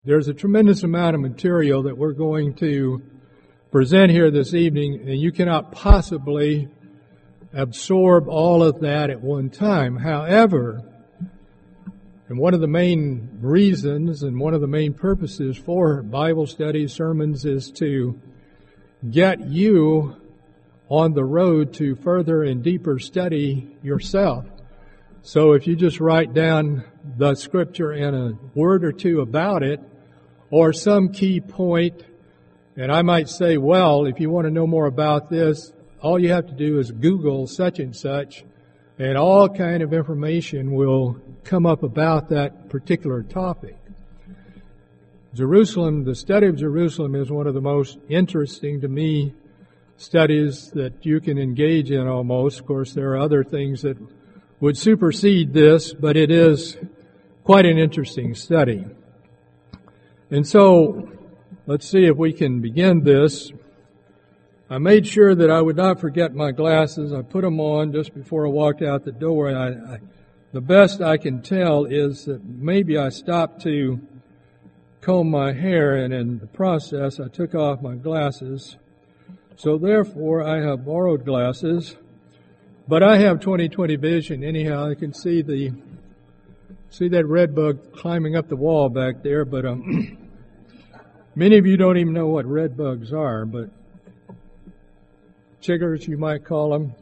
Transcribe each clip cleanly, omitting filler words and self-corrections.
There's a tremendous amount of material that we're going to present here this evening, and you cannot possibly absorb all of that at one time. However, and one of the main reasons and one of the main purposes for Bible studies, sermons, is to get you on the road to further and deeper study yourself. So if you just write down the scripture and a word or two about it, or some key point, and I might say, well, if you want to know more about this, all you have to do is Google such and such, and all kind of information will come up about that particular topic. Jerusalem, the study of Jerusalem is one of the most interesting to me studies that you can engage in almost. Of course, there are other things that would supersede this, but it is quite an interesting study. And so, let's see if we can begin this. I made sure that I would not forget my glasses. I put them on just before I walked out the door. And the best I can tell is that maybe I stopped to comb my hair, and in the process I took off my glasses. So therefore, I have borrowed glasses. But I have 20/20 vision. Anyhow, I can see that red bug climbing up the wall back there, but many of you don't even know what red bugs are, but chiggers, you might call them.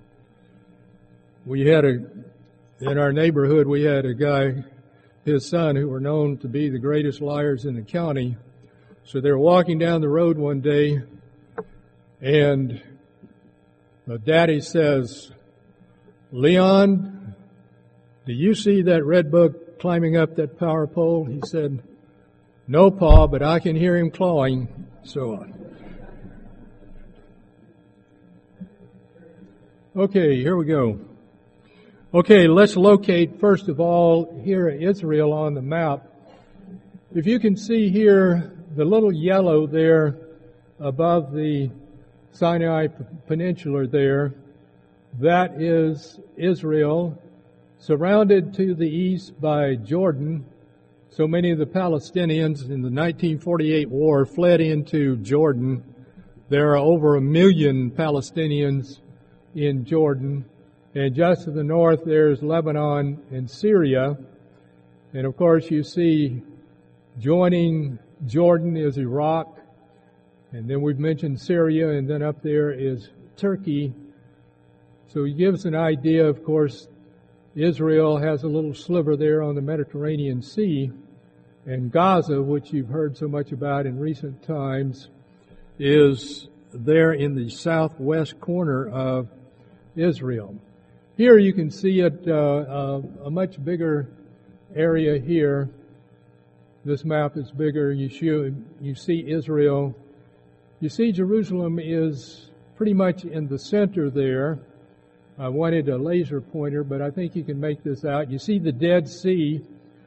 In our neighborhood, we had a guy, his son, who were known to be the greatest liars in the county. So they were walking down the road one day, and the daddy says, "Leon, do you see that red bug climbing up that power pole?" He said, "No, Pa, but I can hear him clawing." So on. Okay, here we go. Okay, let's locate, first of all, here Israel on the map. If you can see here, the little yellow there above the Sinai Peninsula there, that is Israel, surrounded to the east by Jordan. So many of the Palestinians in the 1948 war fled into Jordan. There are over 1 million Palestinians in Jordan. And just to the north, there's Lebanon and Syria. And of course, you see joining Jordan is Iraq. And then we've mentioned Syria, and then up there is Turkey. So it gives an idea, of course, Israel has a little sliver there on the Mediterranean Sea. And Gaza, which you've heard so much about in recent times, is there in the southwest corner of Israel. Here you can see it, a much bigger area here. This map is bigger. You see Israel. You see Jerusalem is pretty much in the center there. I wanted a laser pointer, but I think you can make this out. You see the Dead Sea.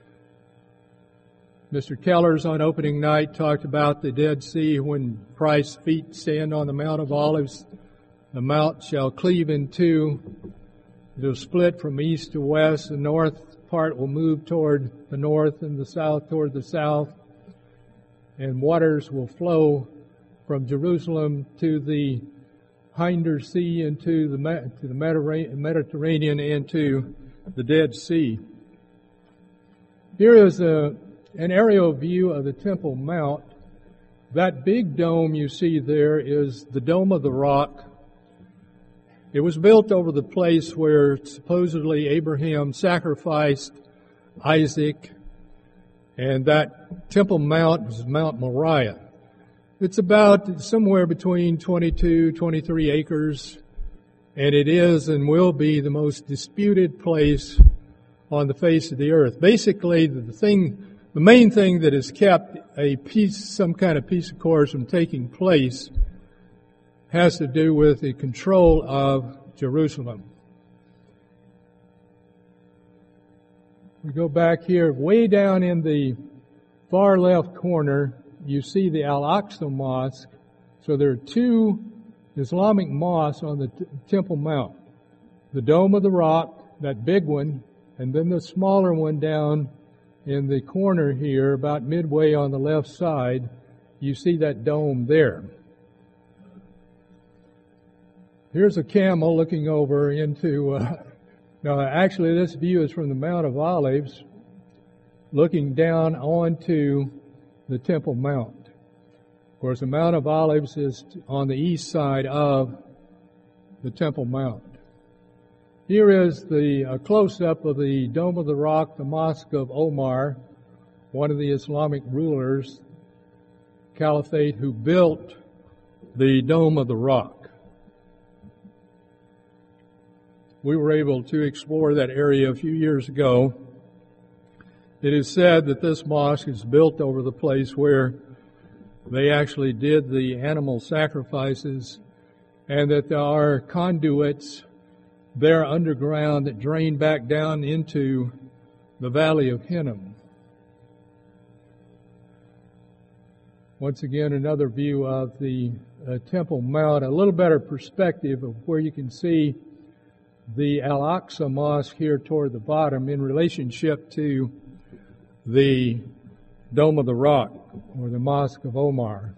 Mr. Keller's on opening night talked about the Dead Sea when Christ's feet stand on the Mount of Olives. The mount shall cleave in two. It'll split from east to west. The north part will move toward the north and the south toward the south. And waters will flow from Jerusalem to the Hinder Sea and to the Mediterranean and to the Dead Sea. Here is an aerial view of the Temple Mount. That big dome you see there is the Dome of the Rock. It was built over the place where supposedly Abraham sacrificed Isaac, and that Temple Mount is Mount Moriah. It's about somewhere between 22, 23 acres, and it is and will be the most disputed place on the face of the earth. Basically, the main thing that has kept some kind of peace accords from taking place has to do with the control of Jerusalem. We go back here, way down in the far left corner, you see the Al-Aqsa Mosque. So there are two Islamic mosques on the Temple Mount. The Dome of the Rock, that big one, and then the smaller one down in the corner here, about midway on the left side, you see that dome there. Here's a camel looking over into, now actually this view is from the Mount of Olives, looking down onto the Temple Mount. Of course, the Mount of Olives is on the east side of the Temple Mount. Here is the close-up of the Dome of the Rock, the Mosque of Omar, one of the Islamic rulers, Caliphate, who built the Dome of the Rock. We were able to explore that area a few years ago. It is said that this mosque is built over the place where they actually did the animal sacrifices, and that there are conduits there underground that drain back down into the Valley of Hinnom. Once again, another view of the Temple Mount, a little better perspective of where you can see the Al-Aqsa Mosque here toward the bottom in relationship to the Dome of the Rock, or the Mosque of Omar.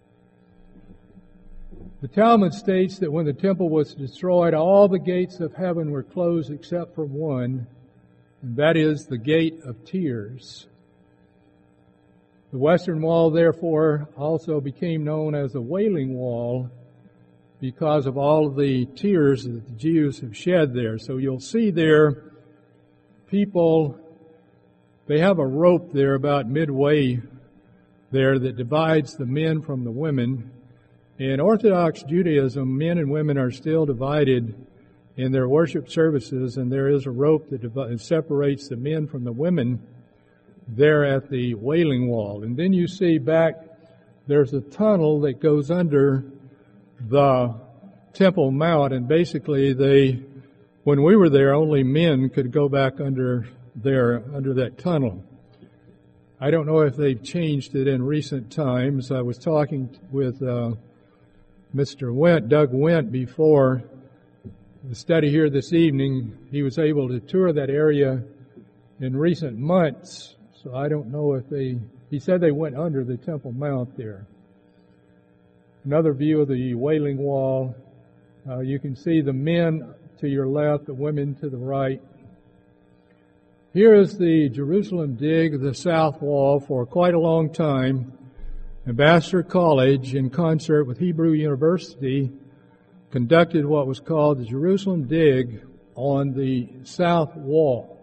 The Talmud states that when the temple was destroyed, all the gates of heaven were closed except for one, and that is the Gate of Tears. The Western Wall, therefore, also became known as the Wailing Wall because of all of the tears that the Jews have shed there. So you'll see there people, they have a rope there about midway there that divides the men from the women. In Orthodox Judaism, men and women are still divided in their worship services, and there is a rope that separates the men from the women there at the Wailing Wall. And then you see back, there's a tunnel that goes under the Temple Mount, and basically when we were there, only men could go back under that tunnel. I don't know if they've changed it in recent times. I was talking with Mr. Wendt, Doug Wendt, before the study here this evening. He was able to tour that area in recent months, so I don't know if he said they went under the Temple Mount there. Another view of the Wailing Wall. You can see the men to your left, the women to the right. Here is the Jerusalem dig, the South Wall. For quite a long time, Ambassador College, in concert with Hebrew University, conducted what was called the Jerusalem dig on the South Wall.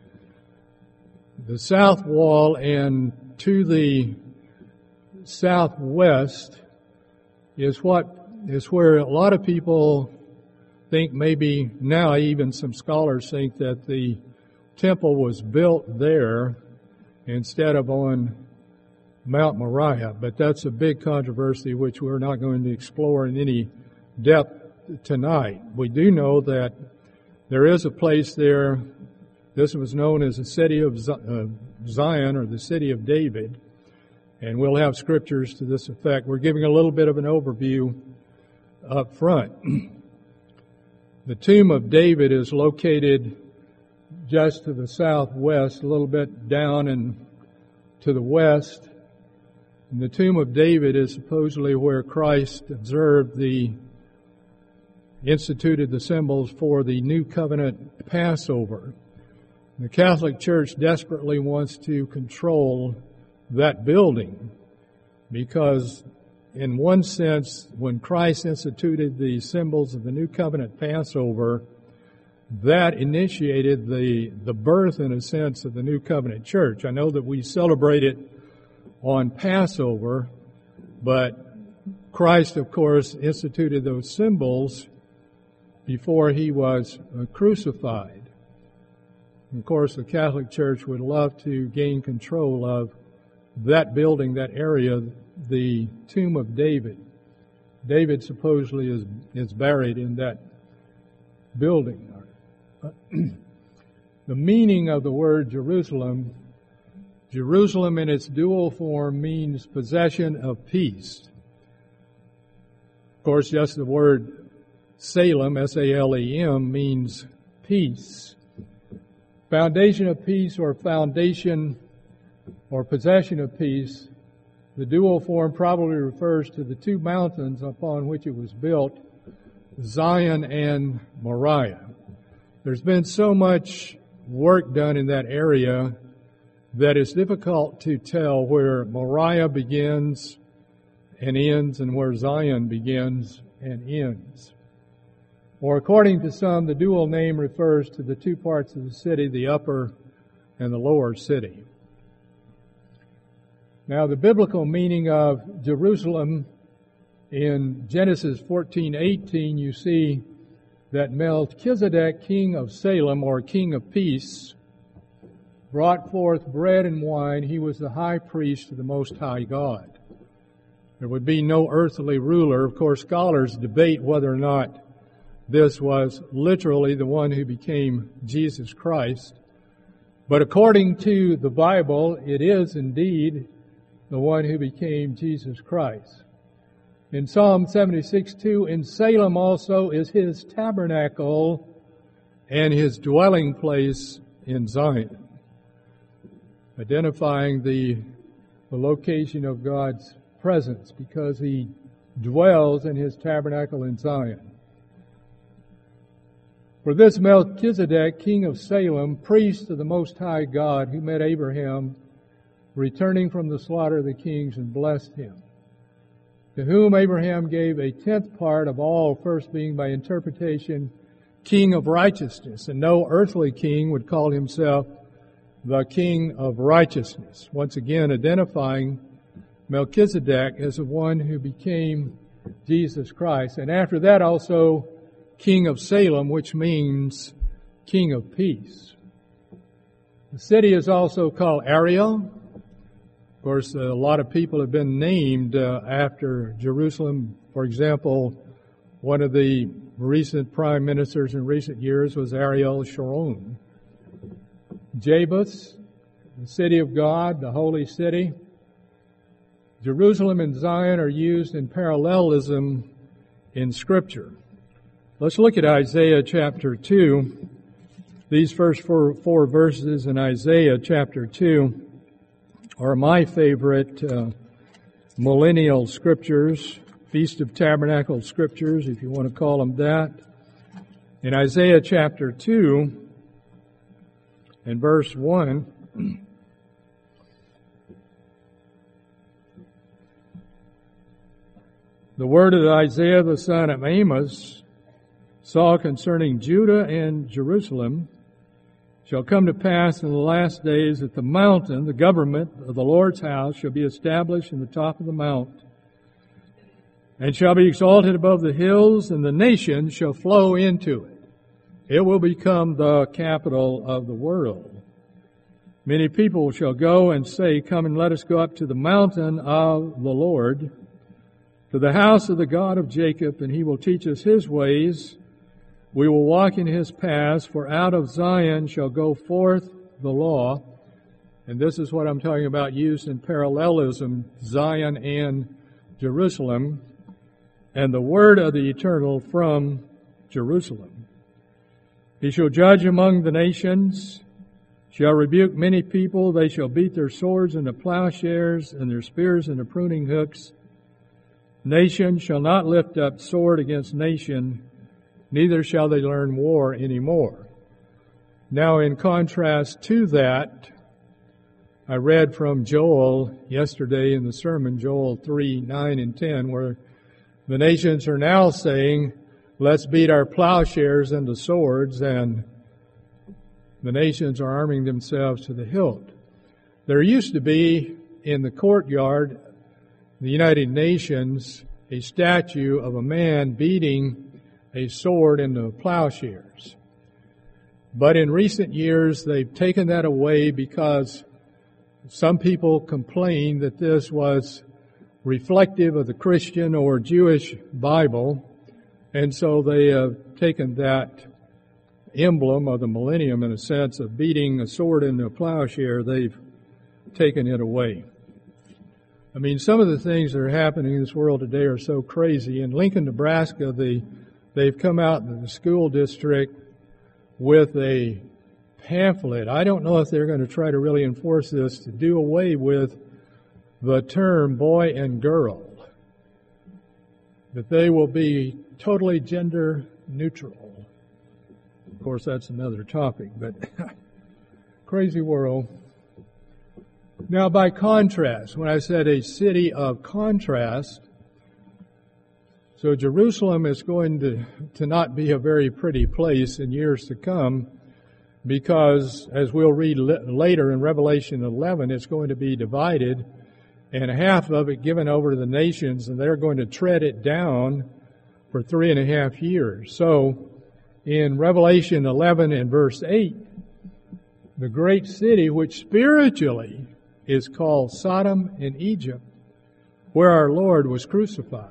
The South Wall, and to the southwest is where a lot of people think, maybe now even some scholars think, that the temple was built there instead of on Mount Moriah. But that's a big controversy which we're not going to explore in any depth tonight. We do know that there is a place there. This was known as the city of Zion, or the city of David. And we'll have scriptures to this effect. We're giving a little bit of an overview up front. The tomb of David is located just to the southwest, a little bit down and to the west. And the tomb of David is supposedly where Christ instituted the symbols for the New Covenant Passover. The Catholic Church desperately wants to control that building because, in one sense, when Christ instituted the symbols of the New Covenant Passover, that initiated the birth, in a sense, of the New Covenant Church. I know that we celebrate it on Passover, but Christ, of course, instituted those symbols before he was crucified. And of course, the Catholic Church would love to gain control of that building, that area, the tomb of David. David supposedly is buried in that building. The meaning of the word Jerusalem in its dual form means possession of peace. Of course, just the word Salem, S-A-L-E-M, means peace. Foundation of peace, or foundation or possession of peace, the dual form probably refers to the two mountains upon which it was built, Zion and Moriah. There's been so much work done in that area that it's difficult to tell where Moriah begins and ends and where Zion begins and ends. Or according to some, the dual name refers to the two parts of the city, the upper and the lower city. Now, the biblical meaning of Jerusalem in Genesis 14:18, you see that Melchizedek, king of Salem, or king of peace, brought forth bread and wine. He was the high priest of the Most High God. There would be no earthly ruler. Of course, scholars debate whether or not this was literally the one who became Jesus Christ. But according to the Bible, it is indeed the one who became Jesus Christ. In Psalm 76:2, in Salem also is his tabernacle and his dwelling place in Zion, identifying the location of God's presence because he dwells in his tabernacle in Zion. For this Melchizedek, king of Salem, priest of the Most High God, who met Abraham, returning from the slaughter of the kings, and blessed him, to whom Abraham gave a tenth part of all, first being by interpretation king of righteousness, and no earthly king would call himself the king of righteousness. Once again, identifying Melchizedek as the one who became Jesus Christ. And after that also king of Salem, which means king of peace. The city is also called Ariel. Of course, a lot of people have been named after Jerusalem. For example, one of the recent prime ministers in recent years was Ariel Sharon. Jebus, the city of God, the holy city. Jerusalem and Zion are used in parallelism in Scripture. Let's look at Isaiah chapter 2. These first four verses in Isaiah chapter 2 are my favorite millennial scriptures, Feast of Tabernacle scriptures, if you want to call them that. In Isaiah chapter 2 and verse 1, the word of Isaiah the son of Amos saw concerning Judah and Jerusalem, shall come to pass in the last days that the mountain, the government of the Lord's house, shall be established in the top of the mount, and shall be exalted above the hills, and the nations shall flow into it. It will become the capital of the world. Many people shall go and say, come and let us go up to the mountain of the Lord, to the house of the God of Jacob, and he will teach us his ways. We will walk in his paths, for out of Zion shall go forth the law. And this is what I'm talking about, used in parallelism, Zion and Jerusalem, and the word of the eternal from Jerusalem. He shall judge among the nations, shall rebuke many people. They shall beat their swords into plowshares and their spears into pruning hooks. Nation shall not lift up sword against nation, neither shall they learn war anymore. Now, in contrast to that, I read from Joel yesterday in the sermon, Joel 3, 9, and 10, where the nations are now saying, let's beat our plowshares into swords, and the nations are arming themselves to the hilt. There used to be in the courtyard of the United Nations a statue of a man beating a sword into plowshares. But in recent years, they've taken that away because some people complained that this was reflective of the Christian or Jewish Bible, and so they have taken that emblem of the millennium, in a sense, of beating a sword into a plowshare, they've taken it away. I mean, some of the things that are happening in this world today are so crazy. In Lincoln, Nebraska, they've come out in the school district with a pamphlet. I don't know if they're going to try to really enforce this to do away with the term boy and girl. That they will be totally gender neutral. Of course, that's another topic, but crazy world. Now, by contrast, when I said a city of contrast, so Jerusalem is going to not be a very pretty place in years to come, because, as we'll read later in Revelation 11, it's going to be divided, and half of it given over to the nations, and they're going to tread it down for 3.5 years. So, in Revelation 11 and verse 8, the great city, which spiritually is called Sodom and Egypt, where our Lord was crucified.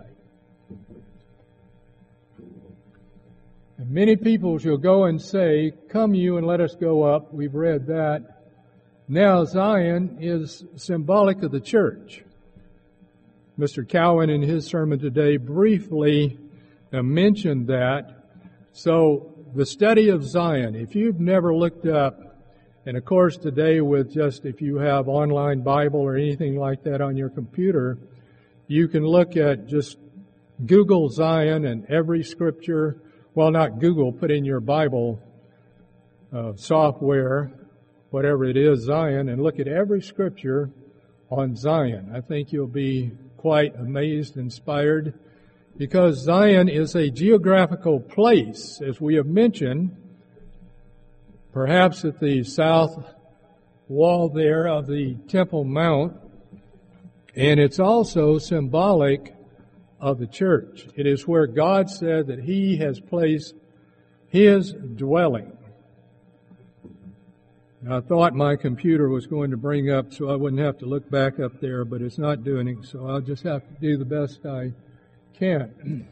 And many people shall go and say, "Come you and let us go up." We've read that. Now Zion is symbolic of the church. Mr. Cowan in his sermon today briefly mentioned that. So the study of Zion, if you've never looked up, and of course today with just if you have online Bible or anything like that on your computer, you can look at just Google Zion and every scripture. Well, not Google, put in your Bible software, whatever it is, Zion, and look at every scripture on Zion. I think you'll be quite amazed, inspired, because Zion is a geographical place, as we have mentioned, perhaps at the south wall there of the Temple Mount, and it's also symbolic of the church. It is where God said that He has placed His dwelling. Now, I thought my computer was going to bring up so I wouldn't have to look back up there, but it's not doing it, so I'll just have to do the best I can.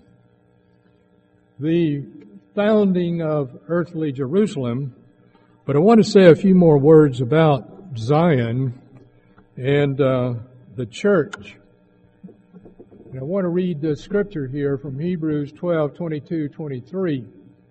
The founding of earthly Jerusalem, but I want to say a few more words about Zion and the church. And I want to read the scripture here from Hebrews 12:22-23.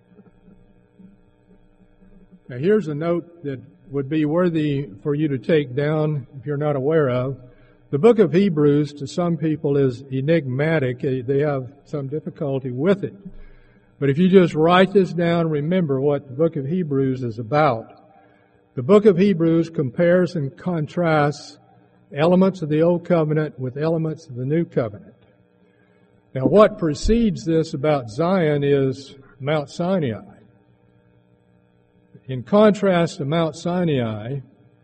Now here's a note that would be worthy for you to take down if you're not aware of. The book of Hebrews to some people is enigmatic. They have some difficulty with it. But if you just write this down, remember what the book of Hebrews is about. The book of Hebrews compares and contrasts elements of the Old Covenant with elements of the New Covenant. Now, what precedes this about Zion is Mount Sinai. In contrast to Mount Sinai,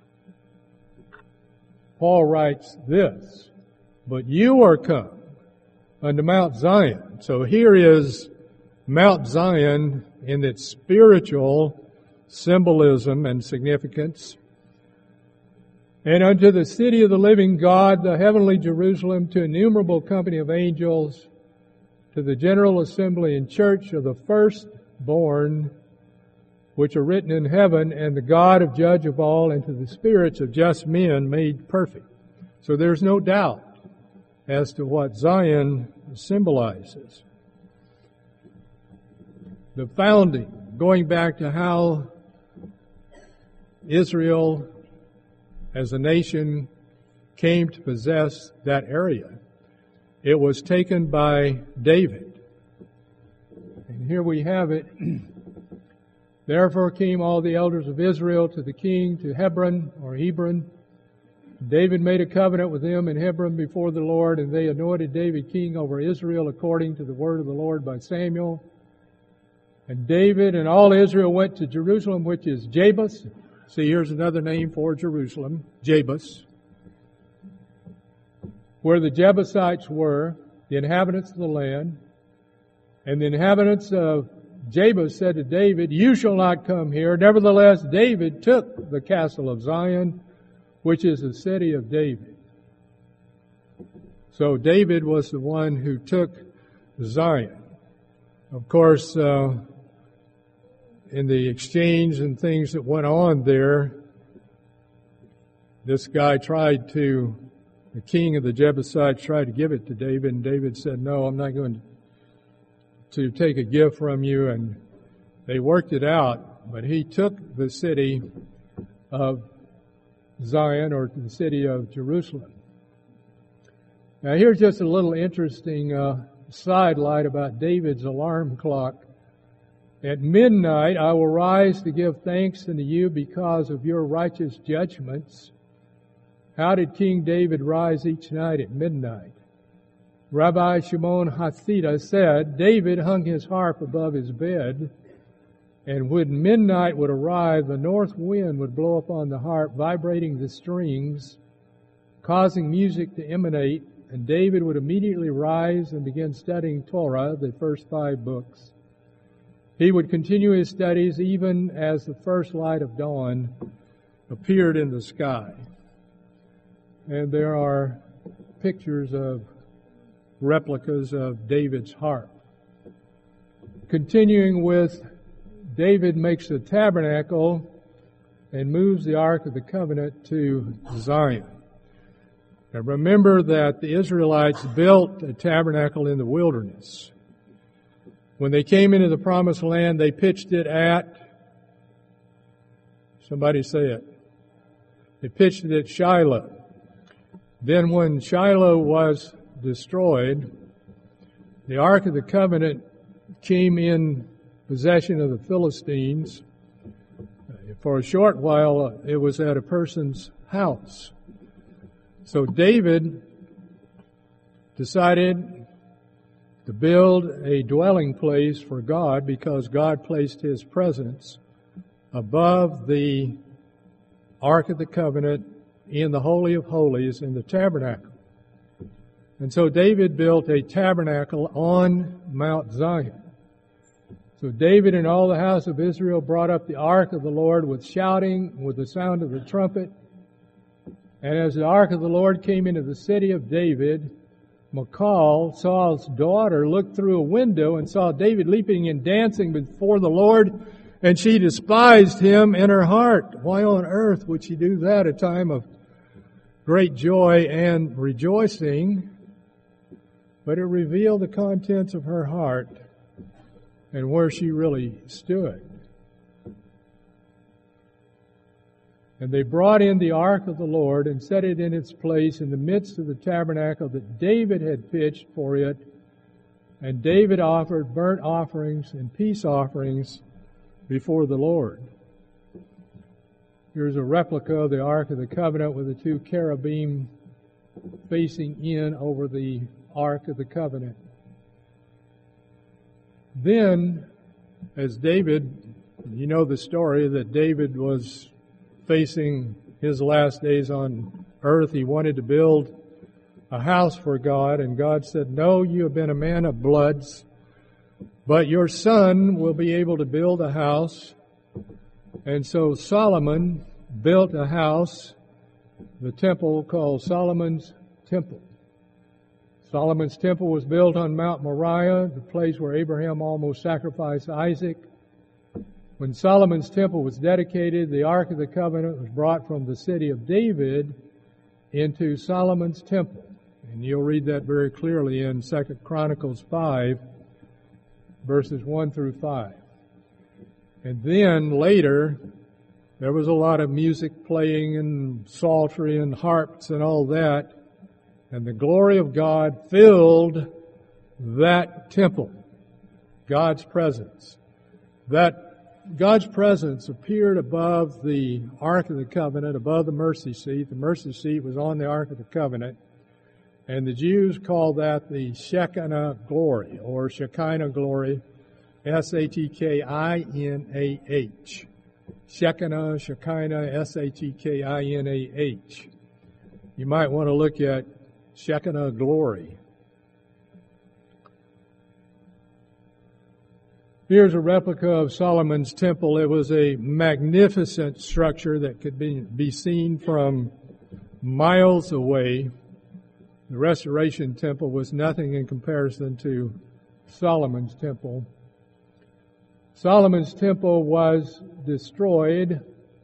Paul writes this, "But you are come unto Mount Zion." So here is Mount Zion in its spiritual symbolism and significance. "And unto the city of the living God, the heavenly Jerusalem, to innumerable company of angels, to the general assembly and church of the firstborn, which are written in heaven, and the God of judge of all, and to the spirits of just men made perfect." So there's no doubt as to what Zion symbolizes. The founding, going back to how Israel as a nation came to possess that area. It was taken by David. And here we have it. "Therefore came all the elders of Israel to the king to Hebron," or Hebron. "David made a covenant with them in Hebron before the Lord, and they anointed David king over Israel according to the word of the Lord by Samuel. And David and all Israel went to Jerusalem, which is Jebus." See, here's another name for Jerusalem, Jebus, "where the Jebusites were, the inhabitants of the land. And the inhabitants of Jebus said to David, 'You shall not come here.' Nevertheless, David took the castle of Zion, which is the city of David." So David was the one who took Zion. Of course, in the exchange and things that went on there, this guy the king of the Jebusites tried to give it to David, and David said, "No, I'm not going to take a gift from you." And they worked it out. but he took the city of Zion, or the city of Jerusalem. Now here's just a little interesting sidelight about David's alarm clock. At midnight I will rise to give thanks unto you because of your righteous judgments. How did King David rise each night at midnight? Rabbi Shimon Hasidah said, David hung his harp above his bed, and when midnight would arrive, the north wind would blow upon the harp, vibrating the strings, causing music to emanate, and David would immediately rise and begin studying Torah, the first 5 books. He would continue his studies even as the first light of dawn appeared in the sky. And there are pictures of replicas of David's harp. Continuing with, David makes a tabernacle and moves the Ark of the Covenant to Zion. Now remember that the Israelites built a tabernacle in the wilderness. When they came into the Promised Land, they pitched it at, somebody say it, they pitched it at Shiloh. Then when Shiloh was destroyed, the Ark of the Covenant came in possession of the Philistines. For a short while, it was at a person's house. So David decided to build a dwelling place for God because God placed His presence above the Ark of the Covenant in the Holy of Holies in the tabernacle. And so David built a tabernacle on Mount Zion. So David and all the house of Israel brought up the ark of the Lord with shouting, with the sound of the trumpet. And as the ark of the Lord came into the city of David, Michal, Saul's daughter, looked through a window and saw David leaping and dancing before the Lord, and she despised him in her heart. Why on earth would she do that at a time of great joy and rejoicing? But it revealed the contents of her heart and where she really stood. And they brought in the ark of the Lord and set it in its place in the midst of the tabernacle that David had pitched for it. And David offered burnt offerings and peace offerings before the Lord. Here's a replica of the Ark of the Covenant with the 2 cherubim facing in over the Ark of the Covenant. Then, as David, you know the story that David was facing his last days on earth. He wanted to build a house for God, and God said, no, you have been a man of bloods, but your son will be able to build a house. And so Solomon built a house, the temple called Solomon's Temple. Solomon's temple was built on Mount Moriah, the place where Abraham almost sacrificed Isaac. When Solomon's temple was dedicated, the Ark of the Covenant was brought from the city of David into Solomon's temple. And you'll read that very clearly in 2 Chronicles 5, verses 1 through 5. And then later, there was a lot of music playing and psaltery and harps and all that. And the glory of God filled that temple, God's presence. That God's presence appeared above the Ark of the Covenant, above the mercy seat. The mercy seat was on the Ark of the Covenant. And the Jews called that the Shekinah glory, or Shekinah glory, S-H-E-K-I-N-A-H. Shekinah, Shekinah, S-H-E-K-I-N-A-H. You might want to look at Shekinah glory. Here's a replica of Solomon's temple. It was a magnificent structure that could be seen from miles away. The Restoration Temple was nothing in comparison to Solomon's temple. Solomon's temple was destroyed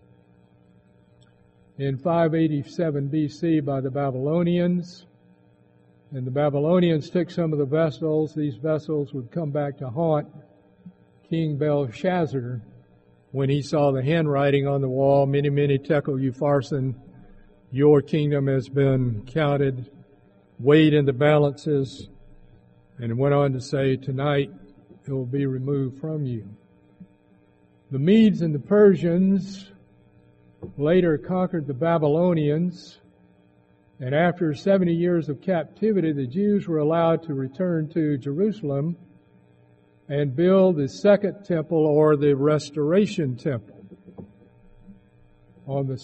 in 587 BC by the Babylonians. And the Babylonians took some of the vessels. These vessels would come back to haunt King Belshazzar when he saw the handwriting on the wall, Mene, Mene, Tekel, Upharsin, your kingdom has been counted, weighed in the balances, and went on to say, tonight it will be removed from you. The Medes and the Persians later conquered the Babylonians, and after 70 years of captivity, the Jews were allowed to return to Jerusalem and build the second temple, or the Restoration Temple, on that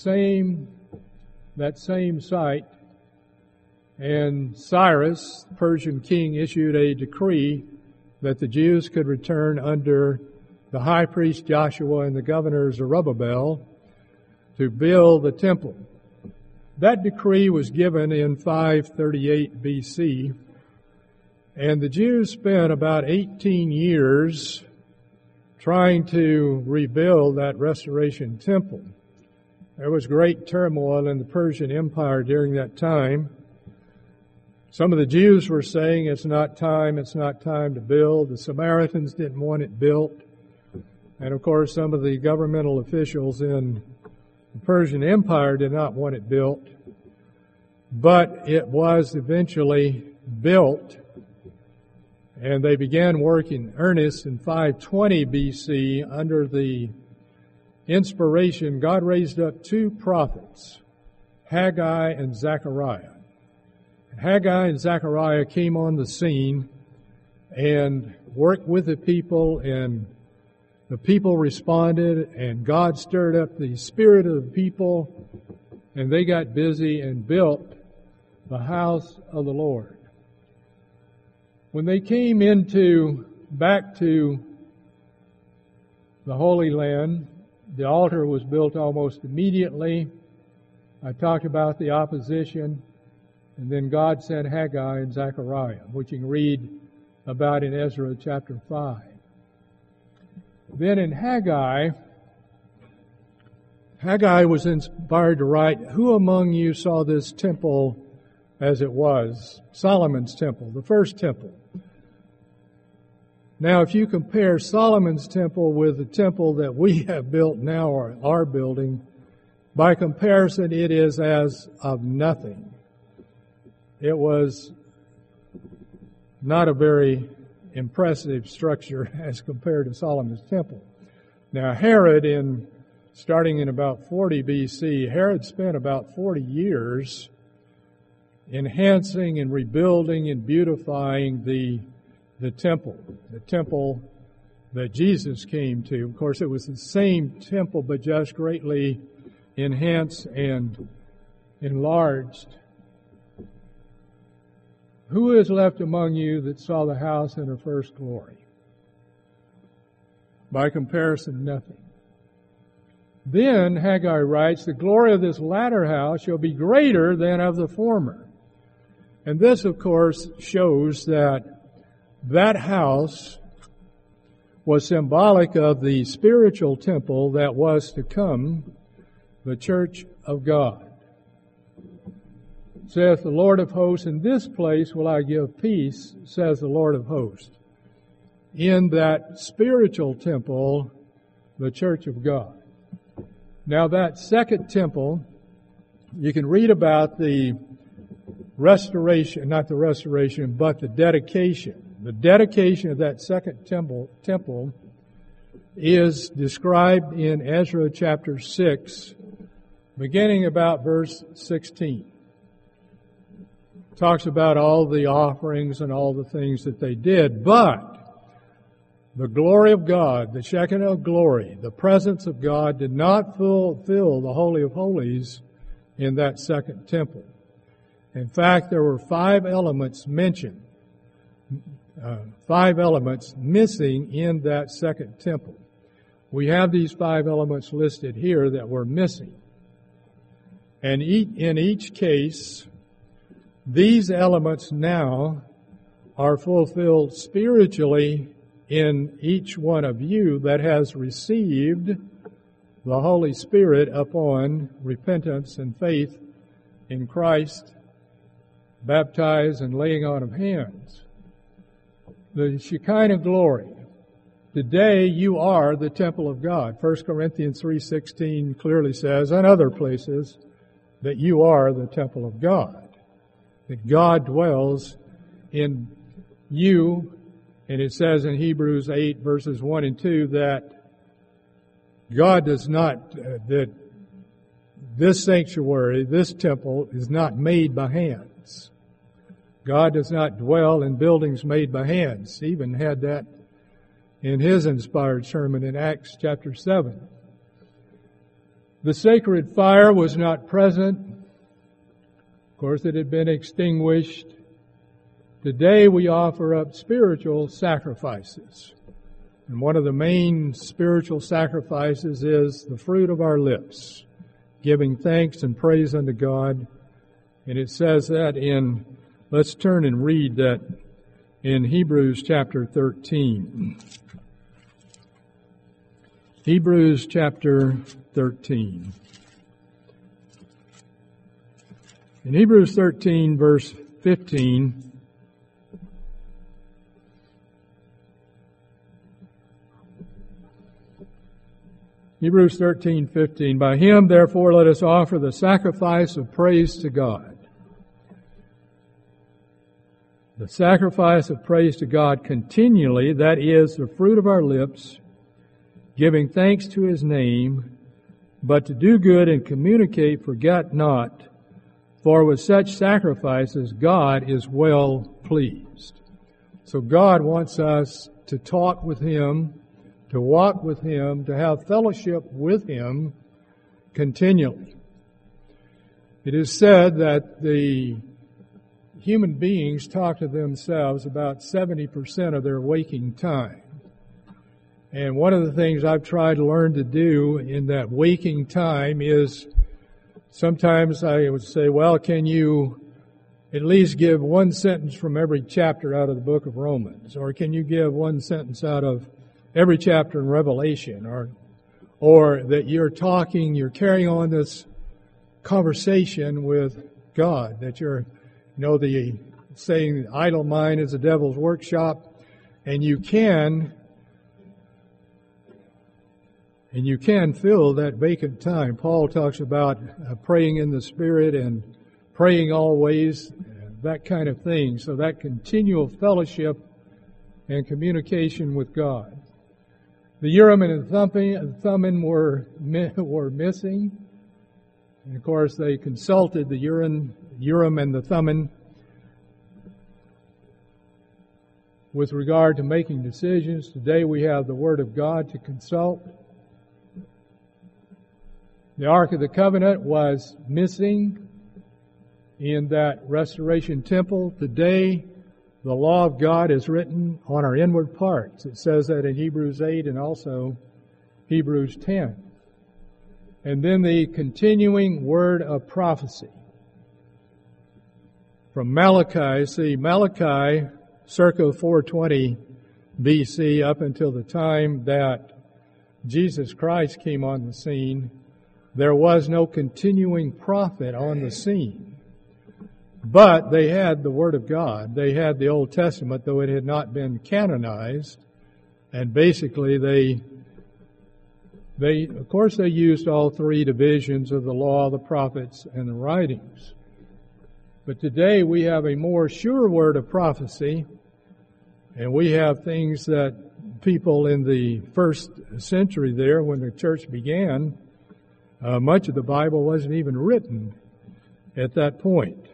same site. And Cyrus, the Persian king, issued a decree that the Jews could return under the high priest Joshua and the governor Zerubbabel to build the temple. That decree was given in 538 BC, and the Jews spent about 18 years trying to rebuild that Restoration Temple. There was great turmoil in the Persian Empire during that time. Some of the Jews were saying it's not time to build. The Samaritans didn't want it built. And of course, some of the governmental officials in the Persian Empire did not want it built. But it was eventually built, and they began work in earnest in 520 BC under the inspiration. God raised up two prophets, Haggai and Zechariah. Haggai and Zechariah came on the scene and worked with the people, and the people responded, and God stirred up the spirit of the people, and they got busy and built the house of the Lord. When they came back to the Holy Land, the altar was built almost immediately. I talked about the opposition, and then God sent Haggai and Zechariah, which you can read about in Ezra chapter 5. Then in Haggai was inspired to write, "Who among you saw this temple as it was?" Solomon's temple, the first temple. Now, if you compare Solomon's temple with the temple that we have built now, or are building, by comparison, it is as of nothing. It was not a very impressive structure as compared to Solomon's temple. Now, Herod, starting in about 40 BC, Herod spent about 40 years enhancing and rebuilding and beautifying the temple that Jesus came to. Of course, it was the same temple, but just greatly enhanced and enlarged. Who is left among you that saw the house in her first glory? By comparison, nothing. Then Haggai writes, "The glory of this latter house shall be greater than of the former." And this, of course, shows that house was symbolic of the spiritual temple that was to come, the church of God. Saith the Lord of hosts, "In this place will I give peace, says the Lord of hosts." In that spiritual temple, the church of God. Now that second temple, you can read about the restoration, not the restoration, but the dedication. The dedication of that second temple is described in Ezra chapter 6, beginning about verse 16. It talks about all the offerings and all the things that they did, but the glory of God, the Shekinah glory, the presence of God did not fill the Holy of Holies in that second temple. In fact, there were 5 elements mentioned, 5 elements missing in that second temple. We have these 5 elements listed here that were missing. And in each case, these elements now are fulfilled spiritually in each one of you that has received the Holy Spirit upon repentance and faith in Christ, baptized and laying on of hands. The Shekinah glory Today you are the temple of God. 1 Corinthians 3:16 clearly says, and other places, that you are the temple of God. That God dwells in you. And it says in Hebrews 8 verses 1 and 2 that God does not, that this sanctuary, this temple is not made by hands. God does not dwell in buildings made by hands. He even had that in his inspired sermon in Acts chapter 7. The sacred fire was not present. Of course, it had been extinguished. Today we offer up spiritual sacrifices. And one of the main spiritual sacrifices is the fruit of our lips, giving thanks and praise unto God. And it says that in, let's turn and read that in Hebrews chapter 13. Hebrews chapter 13. In Hebrews 13 verse 15, Hebrews 13:15, by him therefore let us offer the sacrifice of praise to God. The sacrifice of praise to God continually, that is the fruit of our lips, giving thanks to his name, but to do good and communicate forget not, for with such sacrifices God is well pleased. So God wants us to talk with him, to walk with him, to have fellowship with him continually. It is said that the human beings talk to themselves about 70% of their waking time. And one of the things I've tried to learn to do in that waking time is sometimes I would say, well, can you at least give one sentence from every chapter out of the book of Romans? Or can you give one sentence out of every chapter in Revelation? Or that you're carrying on this conversation with God, that you're, the saying, idle mind is the devil's workshop, and you can fill that vacant time. Paul talks about praying in the Spirit and praying always, that kind of thing. So that continual fellowship and communication with God. The Urim and the Thummim were missing. And of course they consulted the Urim and the Thummim with regard to making decisions. Today we have the Word of God to consult. The Ark of the Covenant was missing in that restoration temple. Today, the law of God is written on our inward parts. It says that in Hebrews 8 and also Hebrews 10. And then the continuing word of prophecy. From Malachi, Malachi, circa 420 BC, up until the time that Jesus Christ came on the scene, there was no continuing prophet on the scene. But they had the Word of God. They had the Old Testament, though it had not been canonized. And basically of course they used all three divisions of the law, the prophets, and the writings. But today we have a more sure word of prophecy, and we have things that people in the first century there, when the church began, much of the Bible wasn't even written at that point.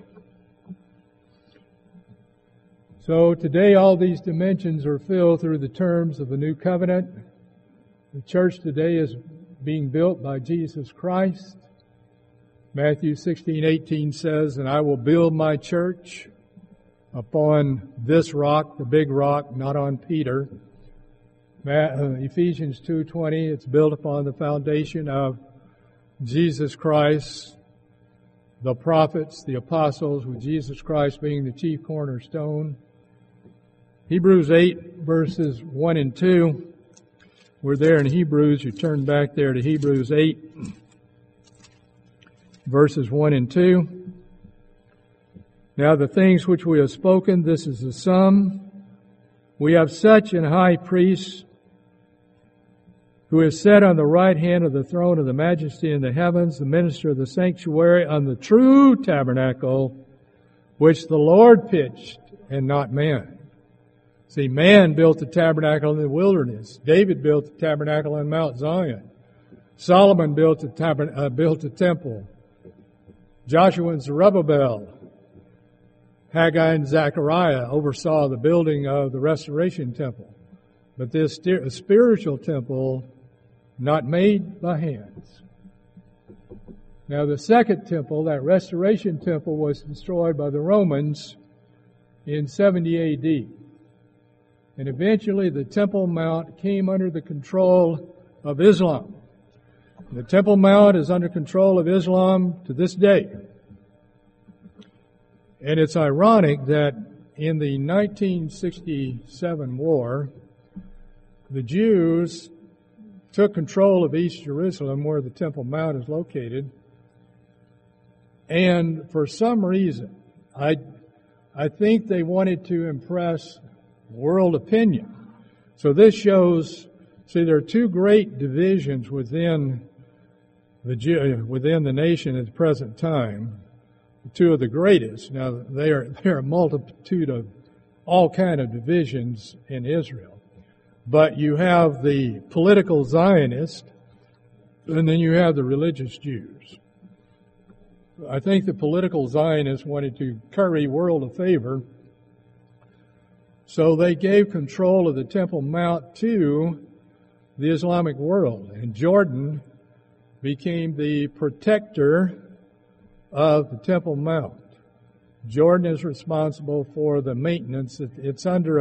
So today all these dimensions are filled through the terms of the new covenant. The church today is being built by Jesus Christ. Matthew 16:18 says, and I will build my church upon this rock, the big rock, not on Peter. Ephesians 2:20, it's built upon the foundation of Jesus Christ, the prophets, the apostles, with Jesus Christ being the chief cornerstone. Hebrews 8 verses 1 and 2. We're there in Hebrews. You turn back there to Hebrews 8 verses 1 and 2. Now the things which we have spoken, this is the sum. We have such an high priest who is set on the right hand of the throne of the majesty in the heavens, the minister of the sanctuary, on the true tabernacle, which the Lord pitched, and not man. See, man built the tabernacle in the wilderness. David built the tabernacle on Mount Zion. Solomon built the temple. Joshua and Zerubbabel, Haggai and Zechariah oversaw the building of the restoration temple. But this spiritual temple, not made by hands. Now the second temple, that restoration temple, was destroyed by the Romans in 70 A.D. And eventually the Temple Mount came under the control of Islam. The Temple Mount is under control of Islam to this day. And it's ironic that in the 1967 war, the Jews took control of East Jerusalem, where the Temple Mount is located, and for some reason, I think they wanted to impress world opinion. So this shows, see, there are two great divisions within the nation at the present time. Two of the greatest. Now, there are a multitude of all kind of divisions in Israel. But you have the political Zionists, and then you have the religious Jews. I think the political Zionists wanted to curry world favor, so they gave control of the Temple Mount to the Islamic world. And Jordan became the protector of the Temple Mount. Jordan is responsible for the maintenance. It's under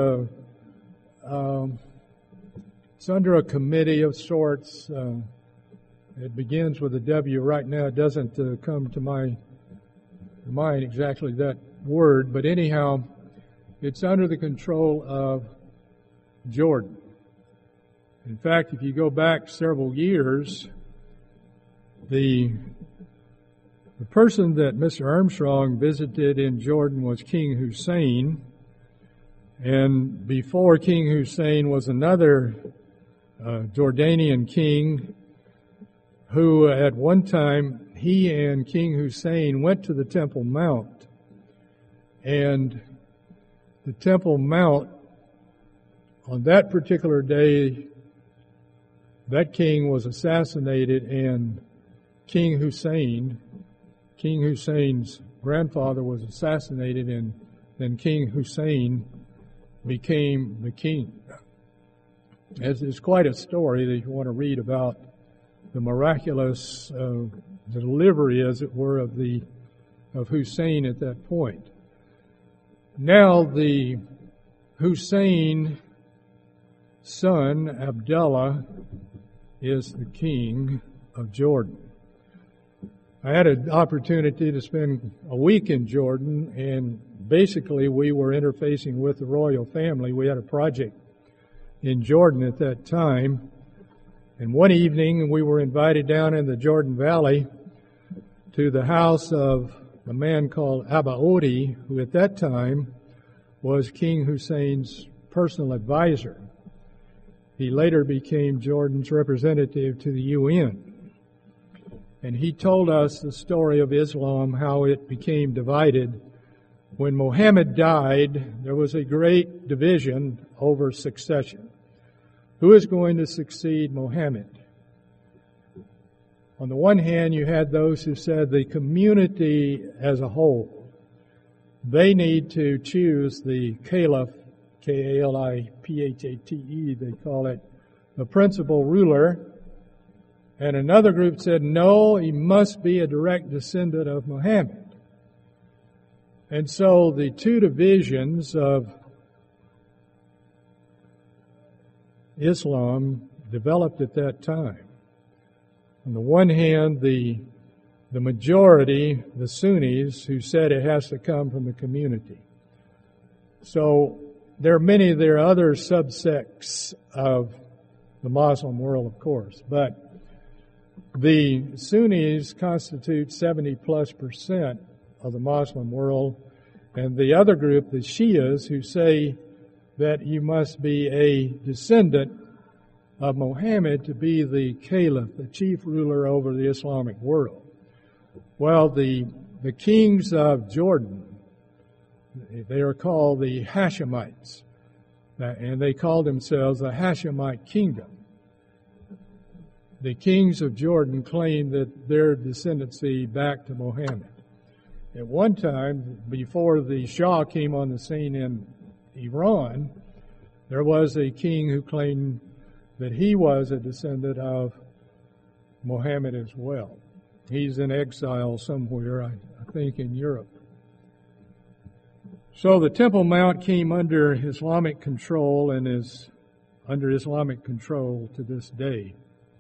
a committee of sorts. It begins with a W. Right now, it doesn't come to my mind exactly that word, but anyhow, it's under the control of Jordan. In fact, if you go back several years, the person that Mr. Armstrong visited in Jordan was King Hussein, and before King Hussein was another Jordanian king who at one time, he and King Hussein went to the Temple Mount, and the Temple Mount, on that particular day, that king was assassinated, and King Hussein's grandfather was assassinated, and then King Hussein became the king. It's quite a story that you want to read about the miraculous delivery, as it were, of Hussein at that point. Now the Hussein son, Abdullah, is the king of Jordan. I had an opportunity to spend a week in Jordan, and basically we were interfacing with the royal family. We had a project in Jordan at that time, and one evening we were invited down in the Jordan Valley to the house of a man called Abba Odi, who at that time was King Hussein's personal advisor. He later became Jordan's representative to the UN. And he told us the story of Islam, how it became divided. When Muhammad died, there was a great division over succession. Who is going to succeed Muhammad? On the one hand, you had those who said the community as a whole, they need to choose the caliph, K-A-L-I-P-H-A-T-E, they call it, the principal ruler. And another group said, no, he must be a direct descendant of Muhammad. And so the two divisions of Islam developed at that time. On the one hand, the majority, the Sunnis, who said it has to come from the community. So there are other subsects of the Muslim world, of course, but the Sunnis constitute 70+% of the Muslim world, and the other group, the Shias, who say that you must be a descendant of Muhammad to be the caliph, the chief ruler over the Islamic world. Well, the kings of Jordan, they are called the Hashemites, and they call themselves the Hashemite kingdom. The kings of Jordan claim that their descendancy back to Muhammad. At one time, before the Shah came on the scene in Iran, there was a king who claimed that he was a descendant of Muhammad as well. He's in exile somewhere, I think in Europe. So the Temple Mount came under Islamic control and is under Islamic control to this day.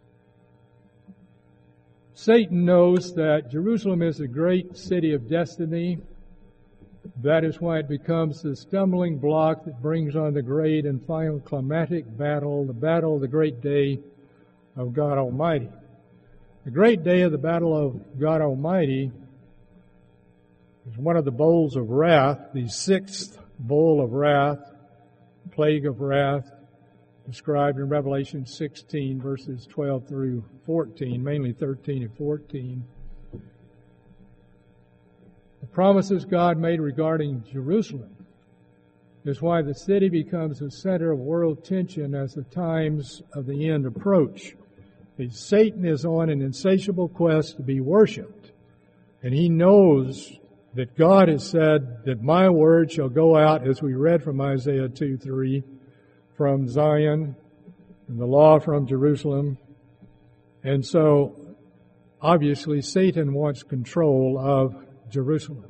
Satan knows that Jerusalem is a great city of destiny. That is why it becomes the stumbling block that brings on the great and final climatic battle, the great day of God Almighty. The great day of the battle of God Almighty is one of the bowls of wrath, the sixth bowl of wrath, plague of wrath, described in Revelation 16, verses 12 through 14, mainly 13 and 14. The promises God made regarding Jerusalem is why the city becomes the center of world tension as the times of the end approach. Satan is on an insatiable quest to be worshipped, and he knows that God has said that my word shall go out, as we read from Isaiah 2:3, from Zion, and the law from Jerusalem. And so, obviously, Satan wants control of Jerusalem.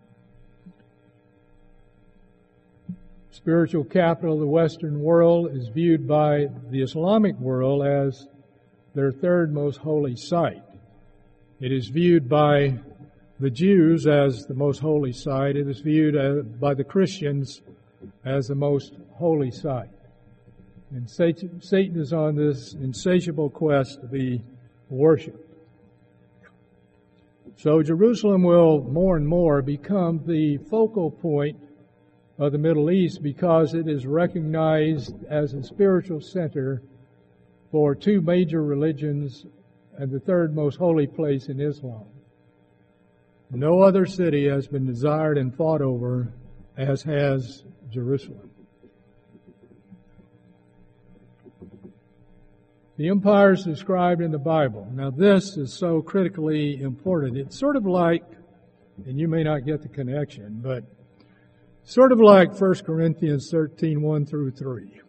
Spiritual capital of the Western world is viewed by the Islamic world as their third most holy site. It is viewed by the Jews as the most holy site. It is viewed by the Christians as the most holy site. And Satan is on this insatiable quest to be worshipped. So Jerusalem will more and more become the focal point of the Middle East because it is recognized as a spiritual center for two major religions and the third most holy place in Islam. No other city has been desired and fought over as has Jerusalem. The empires described in the Bible. Now this is so critically important. It's sort of like, and you may not get the connection, but sort of like 1 Corinthians 13, 1 through 3.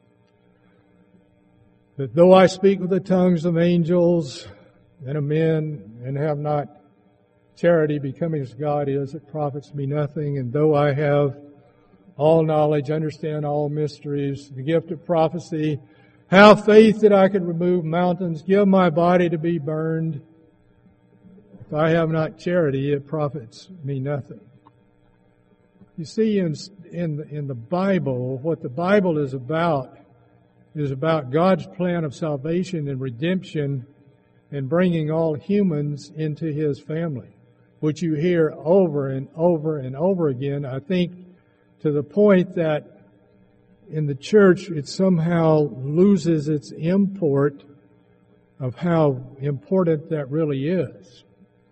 That though I speak with the tongues of angels and of men and have not charity becoming as God is, it profits me nothing. And though I have all knowledge, understand all mysteries, the gift of prophecy, have faith that I could remove mountains, give my body to be burned. If I have not charity, it profits me nothing. You see, in the Bible, what the Bible is about God's plan of salvation and redemption and bringing all humans into His family, which you hear over and over and over again, I think, to the point that in the church, it somehow loses its import of how important that really is.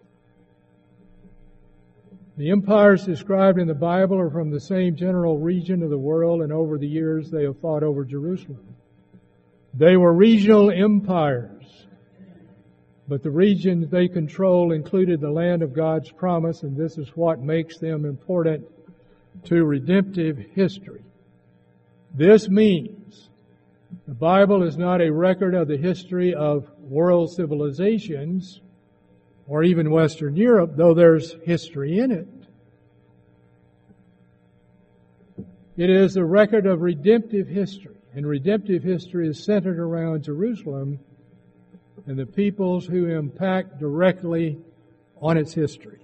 The empires described in the Bible are from the same general region of the world, and over the years they have fought over Jerusalem. They were regional empires, but the regions they control included the land of God's promise, and this is what makes them important to redemptive history. This means the Bible is not a record of the history of world civilizations or even Western Europe, though there's history in it. It is a record of redemptive history, and redemptive history is centered around Jerusalem and the peoples who impact directly on its history.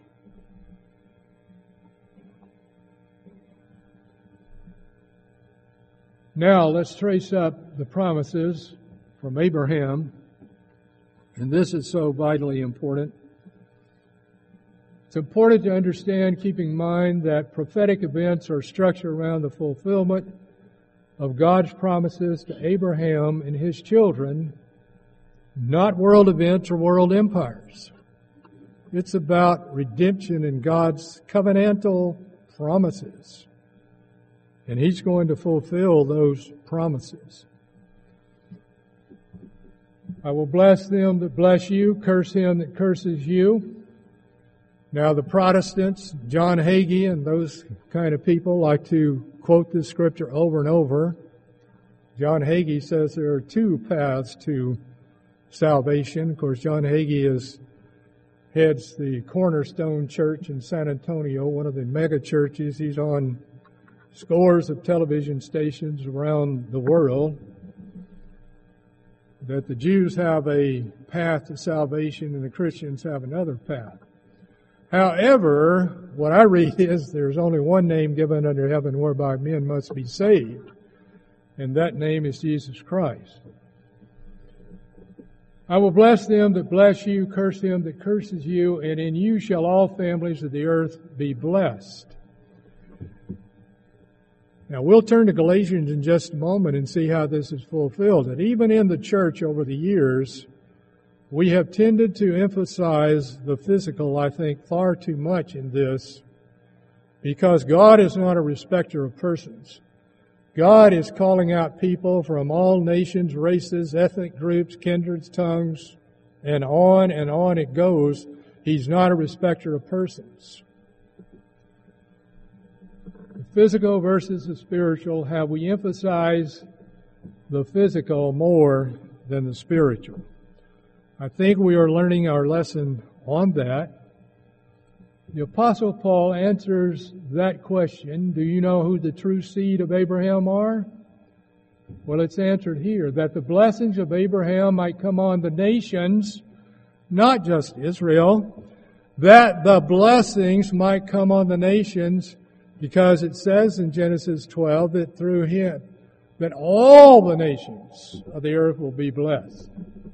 Now, let's trace up the promises from Abraham, and this is so vitally important. It's important to understand, keeping in mind that prophetic events are structured around the fulfillment of God's promises to Abraham and his children, not world events or world empires. It's about redemption and God's covenantal promises. And He's going to fulfill those promises. I will bless them that bless you, curse him that curses you. Now the Protestants, John Hagee and those kind of people like to quote this scripture over and over. John Hagee says there are two paths to salvation. Of course, John Hagee heads the Cornerstone Church in San Antonio, one of the mega churches. He's on scores of television stations around the world. That the Jews have a path to salvation and the Christians have another path. However, what I read is there's only one name given under heaven whereby men must be saved, and that name is Jesus Christ. I will bless them that bless you, curse him that curses you, and in you shall all families of the earth be blessed. Now, we'll turn to Galatians in just a moment and see how this is fulfilled. And even in the church over the years, we have tended to emphasize the physical, I think, far too much in this, because God is not a respecter of persons. God is calling out people from all nations, races, ethnic groups, kindreds, tongues, and on it goes. He's not a respecter of persons. Physical versus the spiritual, how we emphasize the physical more than the spiritual. I think we are learning our lesson on that. The Apostle Paul answers that question. Do you know who the true seed of Abraham are? Well, it's answered here, that the blessings of Abraham might come on the nations, not just Israel, that the blessings might come on the nations, because it says in Genesis 12 that through him, that all the nations of the earth will be blessed.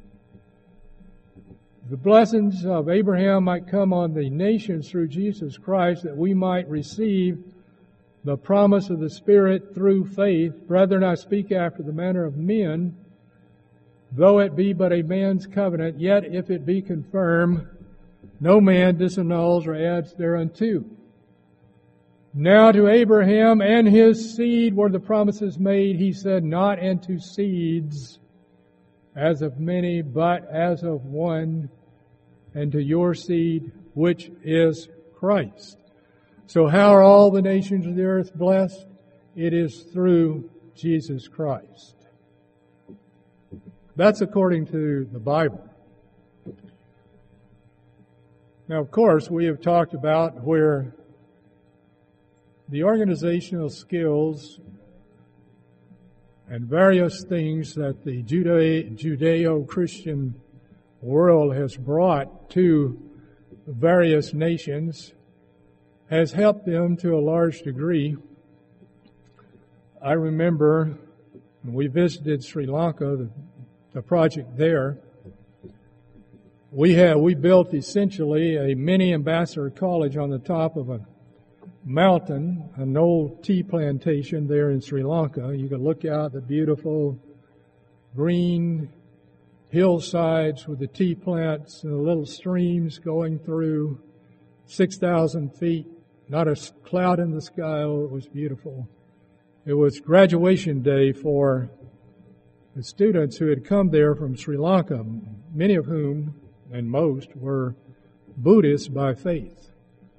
The blessings of Abraham might come on the nations through Jesus Christ, that we might receive the promise of the Spirit through faith. Brethren, I speak after the manner of men, though it be but a man's covenant, yet if it be confirmed, no man disannuls or adds thereunto. Now to Abraham and his seed were the promises made. He said, not unto seeds as of many, but as of one, and to your seed, which is Christ. So how are all the nations of the earth blessed? It is through Jesus Christ. That's according to the Bible. Now, of course, we have talked about where the organizational skills and various things that the Judeo-Christian world has brought to various nations has helped them to a large degree. I remember when we visited Sri Lanka, the project there, we built essentially a mini ambassador college on the top of a mountain, an old tea plantation there in Sri Lanka. You could look out the beautiful green hillsides with the tea plants and the little streams going through 6,000 feet. Not a cloud in the sky. Oh, it was beautiful. It was graduation day for the students who had come there from Sri Lanka, many of whom, and most, were Buddhists by faith.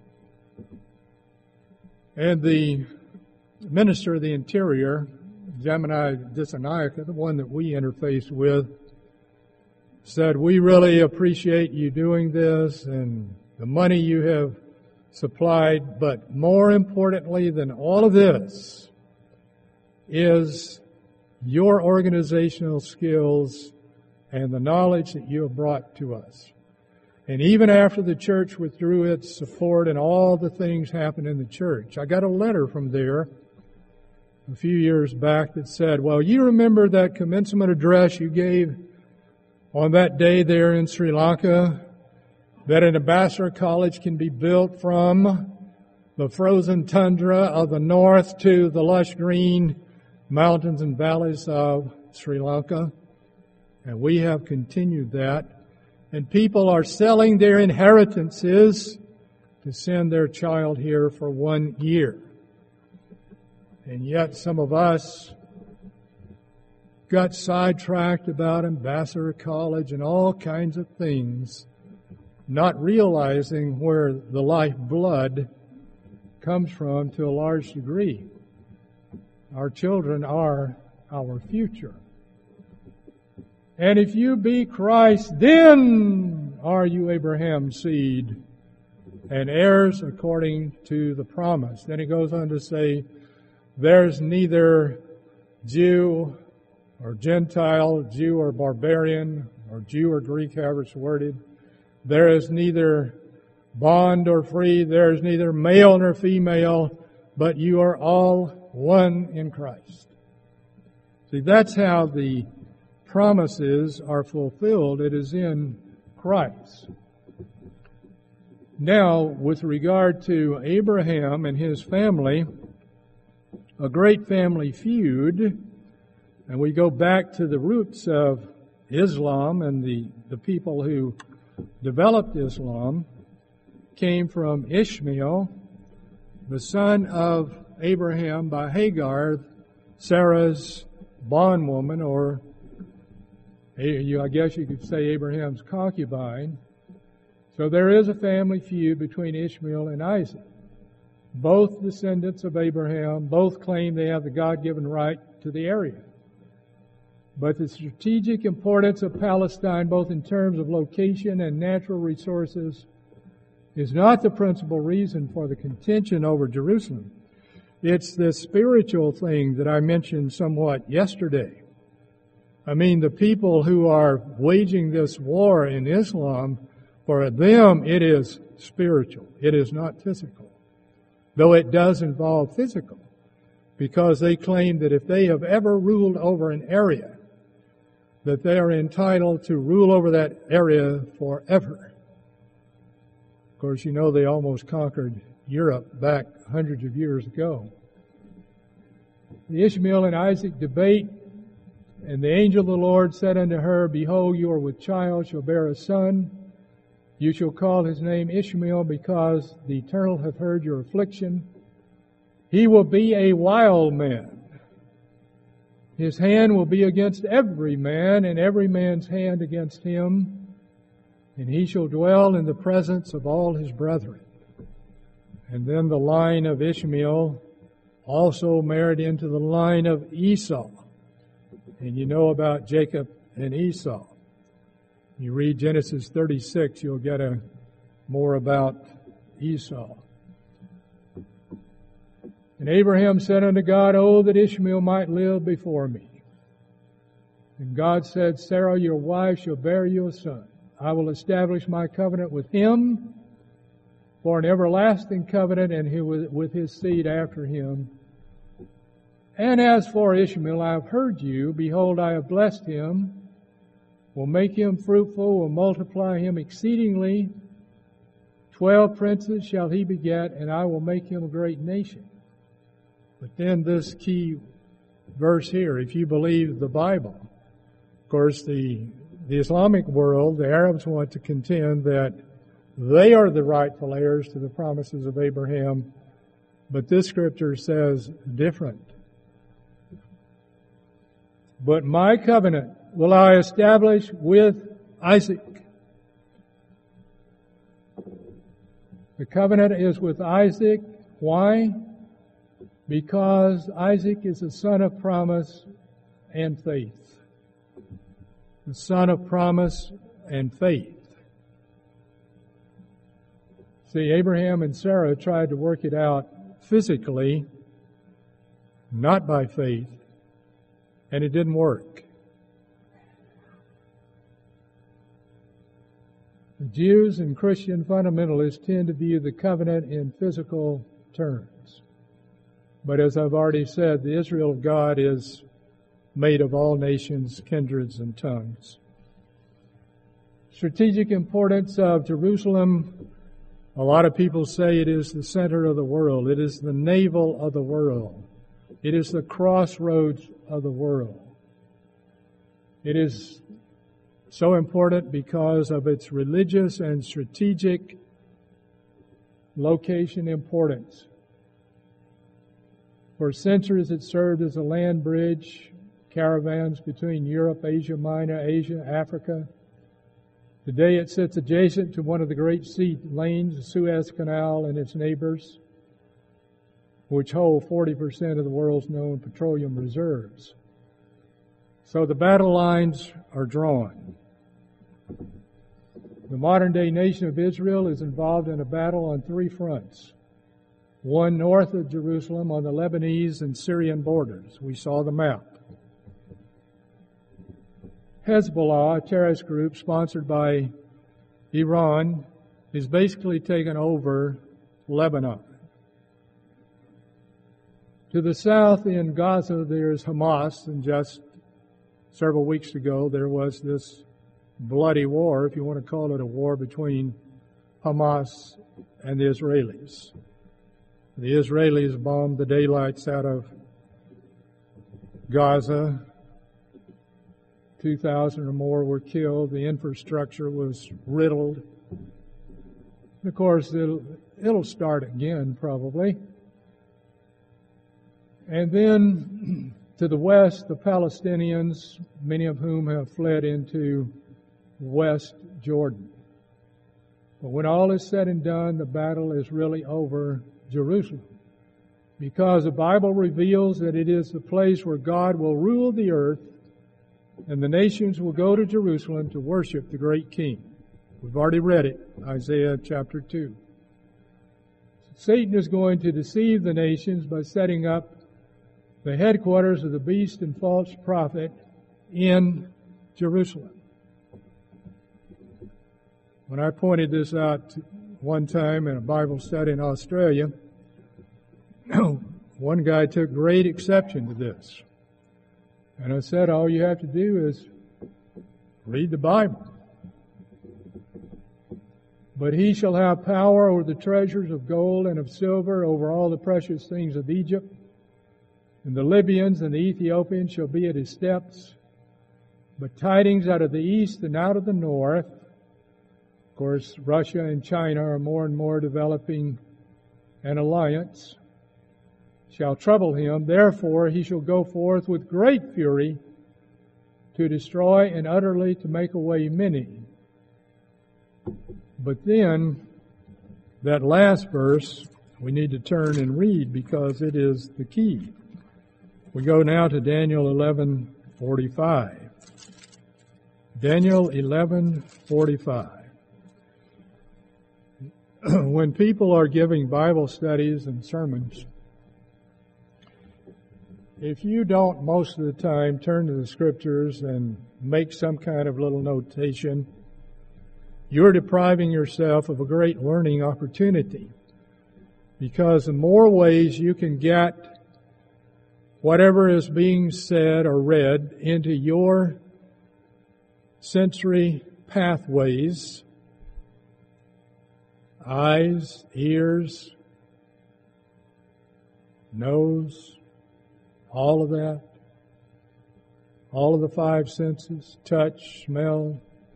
And the Minister of the Interior, Jamini Dissanayake, the one that we interfaced with, said, we really appreciate you doing this and the money you have supplied, but more importantly than all of this is your organizational skills and the knowledge that you have brought to us. And even after the church withdrew its support and all the things happened in the church, I got a letter from there a few years back that said, well, you remember that commencement address you gave on that day there in Sri Lanka, that an ambassador college can be built from the frozen tundra of the north to the lush green mountains and valleys of Sri Lanka. And we have continued that. And people are selling their inheritances to send their child here for 1 year. And yet some of us got sidetracked about Ambassador College and all kinds of things, not realizing where the lifeblood comes from to a large degree. Our children are our future. And if you be Christ, then are you Abraham's seed and heirs according to the promise. Then he goes on to say, there's neither Jew or Gentile, Jew or barbarian, or Jew or Greek, however it's worded. There is neither bond or free, there is neither male nor female, but you are all one in Christ. See, that's how the promises are fulfilled. It is in Christ. Now, with regard to Abraham and his family, a great family feud, and we go back to the roots of Islam, and the people who developed Islam came from Ishmael, the son of Abraham by Hagar, Sarah's bondwoman, or I guess you could say Abraham's concubine. So there is a family feud between Ishmael and Isaac. Both descendants of Abraham, both claim they have the God-given right to the area. But the strategic importance of Palestine, both in terms of location and natural resources, is not the principal reason for the contention over Jerusalem. It's the spiritual thing that I mentioned somewhat yesterday. I mean, the people who are waging this war in Islam, for them it is spiritual. It is not physical. Though it does involve physical. Because they claim that if they have ever ruled over an area, that they are entitled to rule over that area forever. Of course, you know they almost conquered Europe back hundreds of years ago. The Ishmael and Isaac debate, and the angel of the Lord said unto her, Behold, you are with child, shall bear a son. You shall call his name Ishmael, because the Eternal hath heard your affliction. He will be a wild man. His hand will be against every man, and every man's hand against him. And he shall dwell in the presence of all his brethren. And then the line of Ishmael also married into the line of Esau. And you know about Jacob and Esau. You read Genesis 36, you'll get more about Esau. And Abraham said unto God, Oh, that Ishmael might live before me. And God said, Sarah, your wife, shall bear you a son. I will establish my covenant with him for an everlasting covenant, and with his seed after him. And as for Ishmael, I have heard you. Behold, I have blessed him, will make him fruitful, will multiply him exceedingly. 12 princes shall he beget, and I will make him a great nation. But then this key verse here, if you believe the Bible. Of course, the Islamic world, the Arabs want to contend that they are the rightful heirs to the promises of Abraham, but this scripture says different. But my covenant will I establish with Isaac. The covenant is with Isaac. Why? Because Isaac is the son of promise and faith. The son of promise and faith. See, Abraham and Sarah tried to work it out physically, not by faith, and it didn't work. The Jews and Christian fundamentalists tend to view the covenant in physical terms. But as I've already said, the Israel of God is made of all nations, kindreds, and tongues. Strategic importance of Jerusalem. A lot of people say it is the center of the world. It is the navel of the world. It is the crossroads of the world. It is so important because of its religious and strategic location importance. For centuries it served as a land bridge, caravans between Europe, Asia Minor, Asia, Africa. Today it sits adjacent to one of the great sea lanes, the Suez Canal and its neighbors, which hold 40% of the world's known petroleum reserves. So the battle lines are drawn. The modern-day nation of Israel is involved in a battle on three fronts. One north of Jerusalem on the Lebanese and Syrian borders. We saw the map. Hezbollah, a terrorist group sponsored by Iran, is basically taken over Lebanon. To the south in Gaza, there's Hamas, and just several weeks ago there was this bloody war, if you want to call it a war, between Hamas and the Israelis. The Israelis bombed the daylights out of Gaza. 2,000 or more were killed. The infrastructure was riddled. And of course, it'll start again, probably. And then to the west, the Palestinians, many of whom have fled into West Jordan. But when all is said and done, the battle is really over Jerusalem, because the Bible reveals that it is the place where God will rule the earth, and the nations will go to Jerusalem to worship the great King. We've already read it, Isaiah chapter 2. Satan is going to deceive the nations by setting up the headquarters of the beast and false prophet in Jerusalem. When I pointed this out one time in a Bible study in Australia, one guy took great exception to this. And I said, all you have to do is read the Bible. But he shall have power over the treasures of gold and of silver, over all the precious things of Egypt. And the Libyans and the Ethiopians shall be at his steps. But tidings out of the east and out of the north. Of course, Russia and China are more and more developing an alliance. Shall trouble him. Therefore he shall go forth with great fury to destroy and utterly to make away many. But then, that last verse, we need to turn and read because it is the key. We go now to Daniel 11:45. Daniel 11:45. When people are giving Bible studies and sermons, if you don't most of the time turn to the Scriptures and make some kind of little notation, you're depriving yourself of a great learning opportunity. Because the more ways you can get whatever is being said or read into your sensory pathways, eyes, ears, nose, all of that, all of the five senses, touch, smell,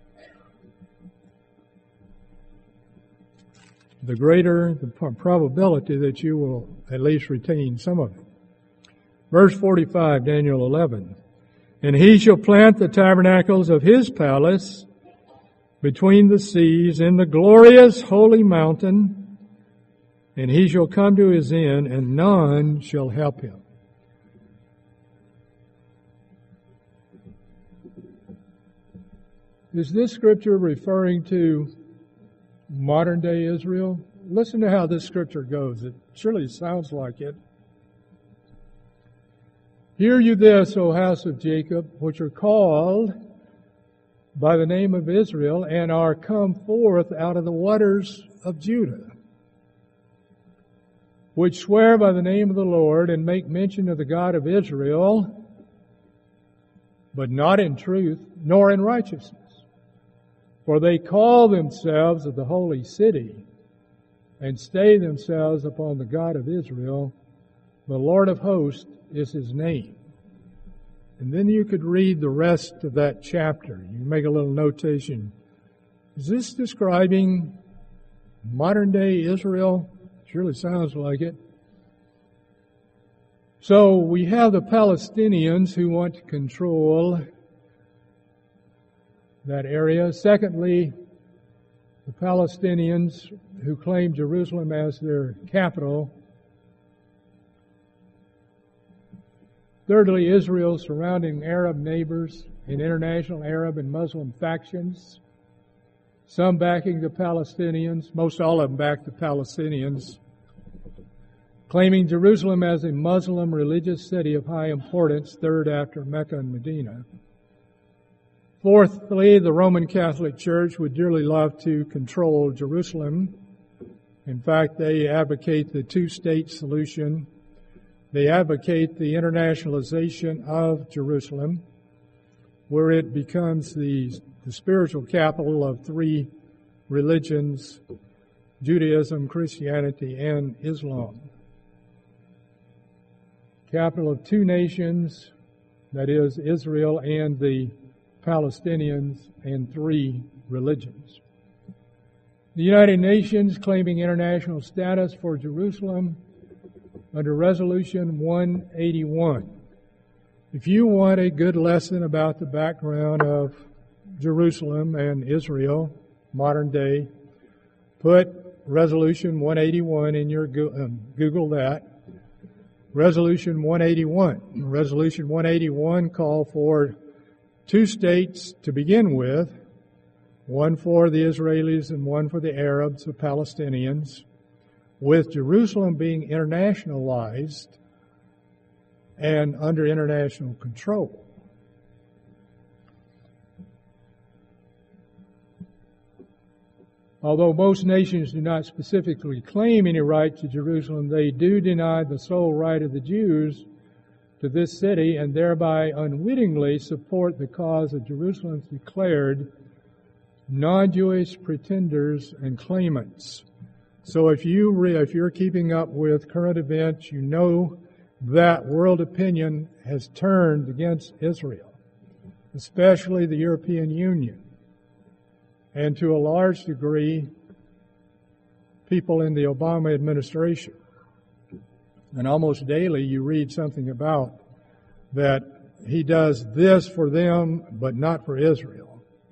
the greater the probability that you will at least retain some of it. Verse 45, Daniel 11. And he shall plant the tabernacles of his palace between the seas in the glorious holy mountain, and he shall come to his end, and none shall help him. Is this scripture referring to modern day Israel? Listen to how this scripture goes. It surely sounds like it. Hear you this, O house of Jacob, which are called by the name of Israel, and are come forth out of the waters of Judah, which swear by the name of the Lord, and make mention of the God of Israel, but not in truth, nor in righteousness. For they call themselves of the holy city, and stay themselves upon the God of Israel. The Lord of hosts is his name. And then you could read the rest of that chapter. You make a little notation. Is this describing modern day Israel? Surely sounds like it. So we have the Palestinians who want to control that area. Secondly, the Palestinians who claim Jerusalem as their capital. Thirdly, Israel surrounding Arab neighbors and international Arab and Muslim factions. Some backing the Palestinians, most all of them back the Palestinians, claiming Jerusalem as a Muslim religious city of high importance, third after Mecca and Medina. Fourthly, the Roman Catholic Church would dearly love to control Jerusalem. In fact, they advocate the two-state solution. They advocate the internationalization of Jerusalem, where it becomes the spiritual capital of three religions, Judaism, Christianity, and Islam. Capital of two nations, that is Israel and the Palestinians, and three religions. The United Nations claiming international status for Jerusalem under Resolution 181. If you want a good lesson about the background of Jerusalem and Israel, modern day, put Resolution 181 in your Google that. Resolution 181. Resolution 181 called for two states to begin with, one for the Israelis and one for the Arabs, the Palestinians, with Jerusalem being internationalized and under international control. Although most nations do not specifically claim any right to Jerusalem, they do deny the sole right of the Jews to this city and thereby unwittingly support the cause of Jerusalem's declared non-Jewish pretenders and claimants. So if you're keeping up with current events, you know that world opinion has turned against Israel, especially the European Union, and to a large degree, people in the Obama administration. And almost daily you read something about that he does this for them, but not for Israel.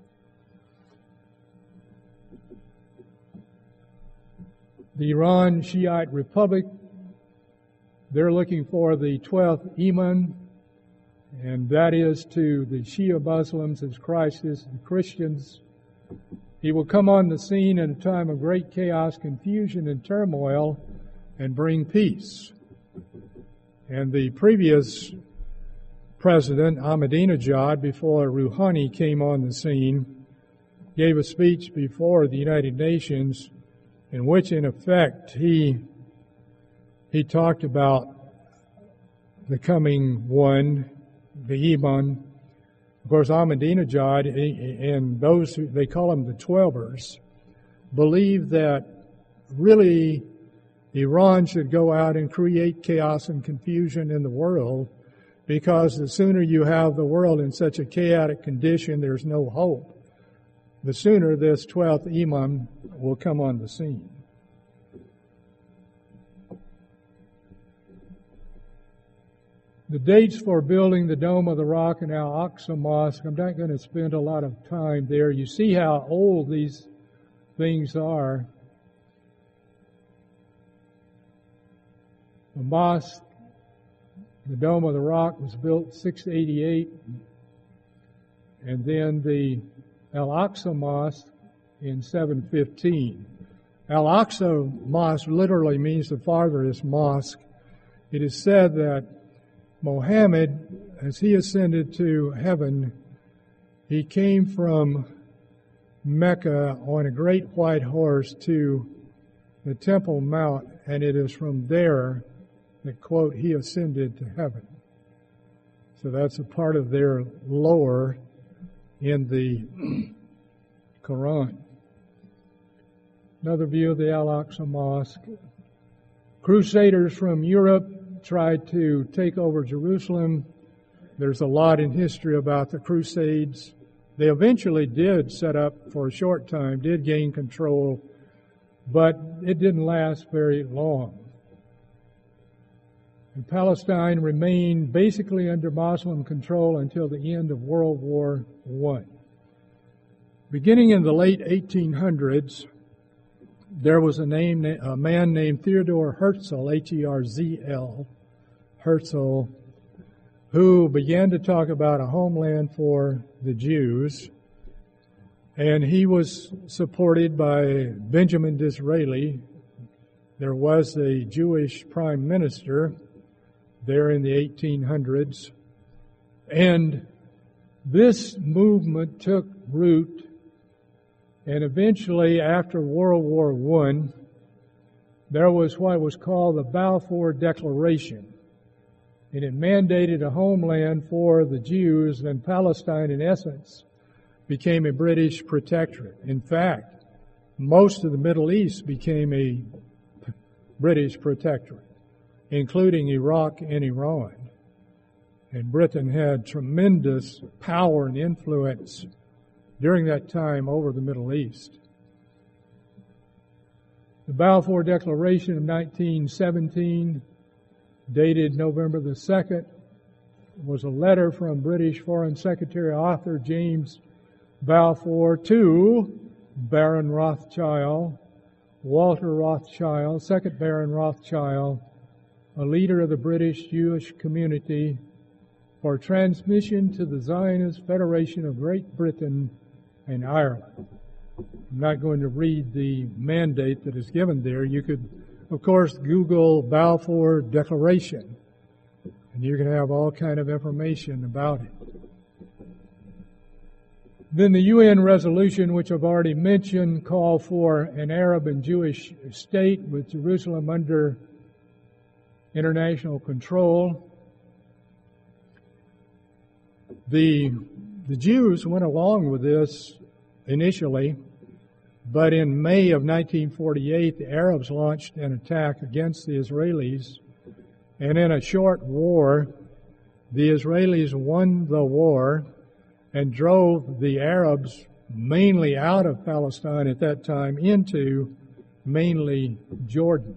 The Iran Shiite Republic, they're looking for the 12th Imam, and that is to the Shia Muslims as Christ is to the Christians. He will come on the scene in a time of great chaos, confusion, and turmoil and bring peace. And the previous president, Ahmadinejad, before Rouhani came on the scene, gave a speech before the United Nations in which, in effect, he talked about the coming one, the Imam. Of course, Ahmadinejad and those who, they call them the Twelvers, believe that really Iran should go out and create chaos and confusion in the world, because the sooner you have the world in such a chaotic condition, there's no hope. The sooner this 12th Imam will come on the scene. The dates for building the Dome of the Rock and Al-Aqsa Mosque, I'm not going to spend a lot of time there. You see how old these things are. The mosque, the Dome of the Rock, was built 688, and then the Al-Aqsa Mosque in 715. Al-Aqsa Mosque literally means the farthest mosque. It is said that Mohammed, as he ascended to heaven, he came from Mecca on a great white horse to the Temple Mount, and it is from there that, quote, he ascended to heaven. So that's a part of their lore in the Quran. Another view of the Al-Aqsa Mosque. Crusaders from Europe tried to take over Jerusalem. There's a lot in history about the Crusades. They eventually did set up for a short time, did gain control, but it didn't last very long. And Palestine remained basically under Muslim control until the end of World War I. Beginning in the late 1800s, there was a man named Theodor Herzl, Herzl, Herzl, who began to talk about a homeland for the Jews. And he was supported by Benjamin Disraeli. There was a Jewish prime minister there in the 1800s. And this movement took root, and eventually, after World War I, there was what was called the Balfour Declaration. And it mandated a homeland for the Jews, and Palestine, in essence, became a British protectorate. In fact, most of the Middle East became a British protectorate, including Iraq and Iran. And Britain had tremendous power and influence during that time over the Middle East. The Balfour Declaration of 1917, dated November the 2nd, was a letter from British Foreign Secretary Arthur James Balfour to Baron Rothschild, Walter Rothschild, 2nd Baron Rothschild, a leader of the British Jewish community, for transmission to the Zionist Federation of Great Britain and Ireland. I'm not going to read the mandate that is given there. You could, of course, Google Balfour Declaration, and you can have all kind of information about it. Then the UN resolution, which I've already mentioned, called for an Arab and Jewish state with Jerusalem under international control. The Jews went along with this initially, but in May of 1948, the Arabs launched an attack against the Israelis, and in a short war, the Israelis won the war and drove the Arabs mainly out of Palestine at that time into mainly Jordan.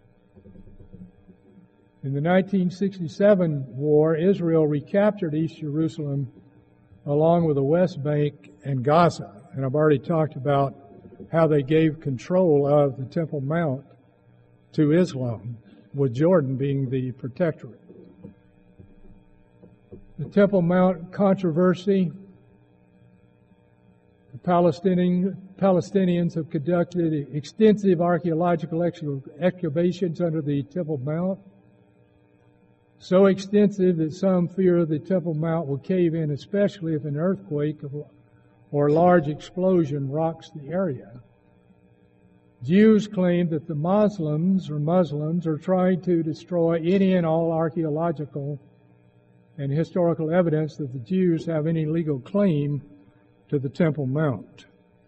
In the 1967 war, Israel recaptured East Jerusalem along with the West Bank and Gaza. And I've already talked about how they gave control of the Temple Mount to Islam, with Jordan being the protectorate. The Temple Mount controversy. The Palestinians have conducted extensive archaeological excavations under the Temple Mount, so extensive that some fear the Temple Mount will cave in, especially if an earthquake or large explosion rocks the area. Jews claim that the Muslims are trying to destroy any and all archaeological and historical evidence that the Jews have any legal claim to the Temple Mount.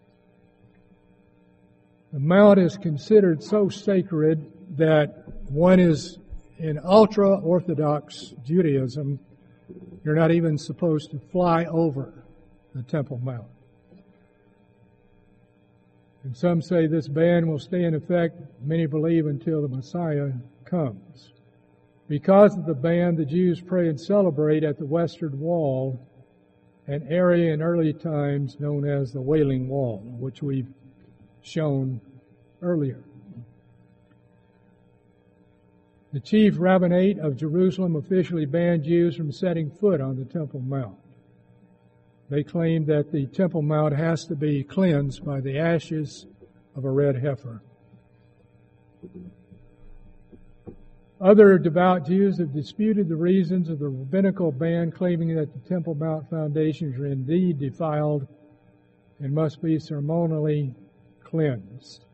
The Mount is considered so sacred that one is in ultra-Orthodox Judaism, you're not even supposed to fly over the Temple Mount. And some say this ban will stay in effect, many believe, until the Messiah comes. Because of the ban, the Jews pray and celebrate at the Western Wall, an area in early times known as the Wailing Wall, which we've shown earlier. The chief rabbinate of Jerusalem officially banned Jews from setting foot on the Temple Mount. They claim that the Temple Mount has to be cleansed by the ashes of a red heifer. Other devout Jews have disputed the reasons of the rabbinical ban, claiming that the Temple Mount foundations are indeed defiled and must be ceremonially cleansed.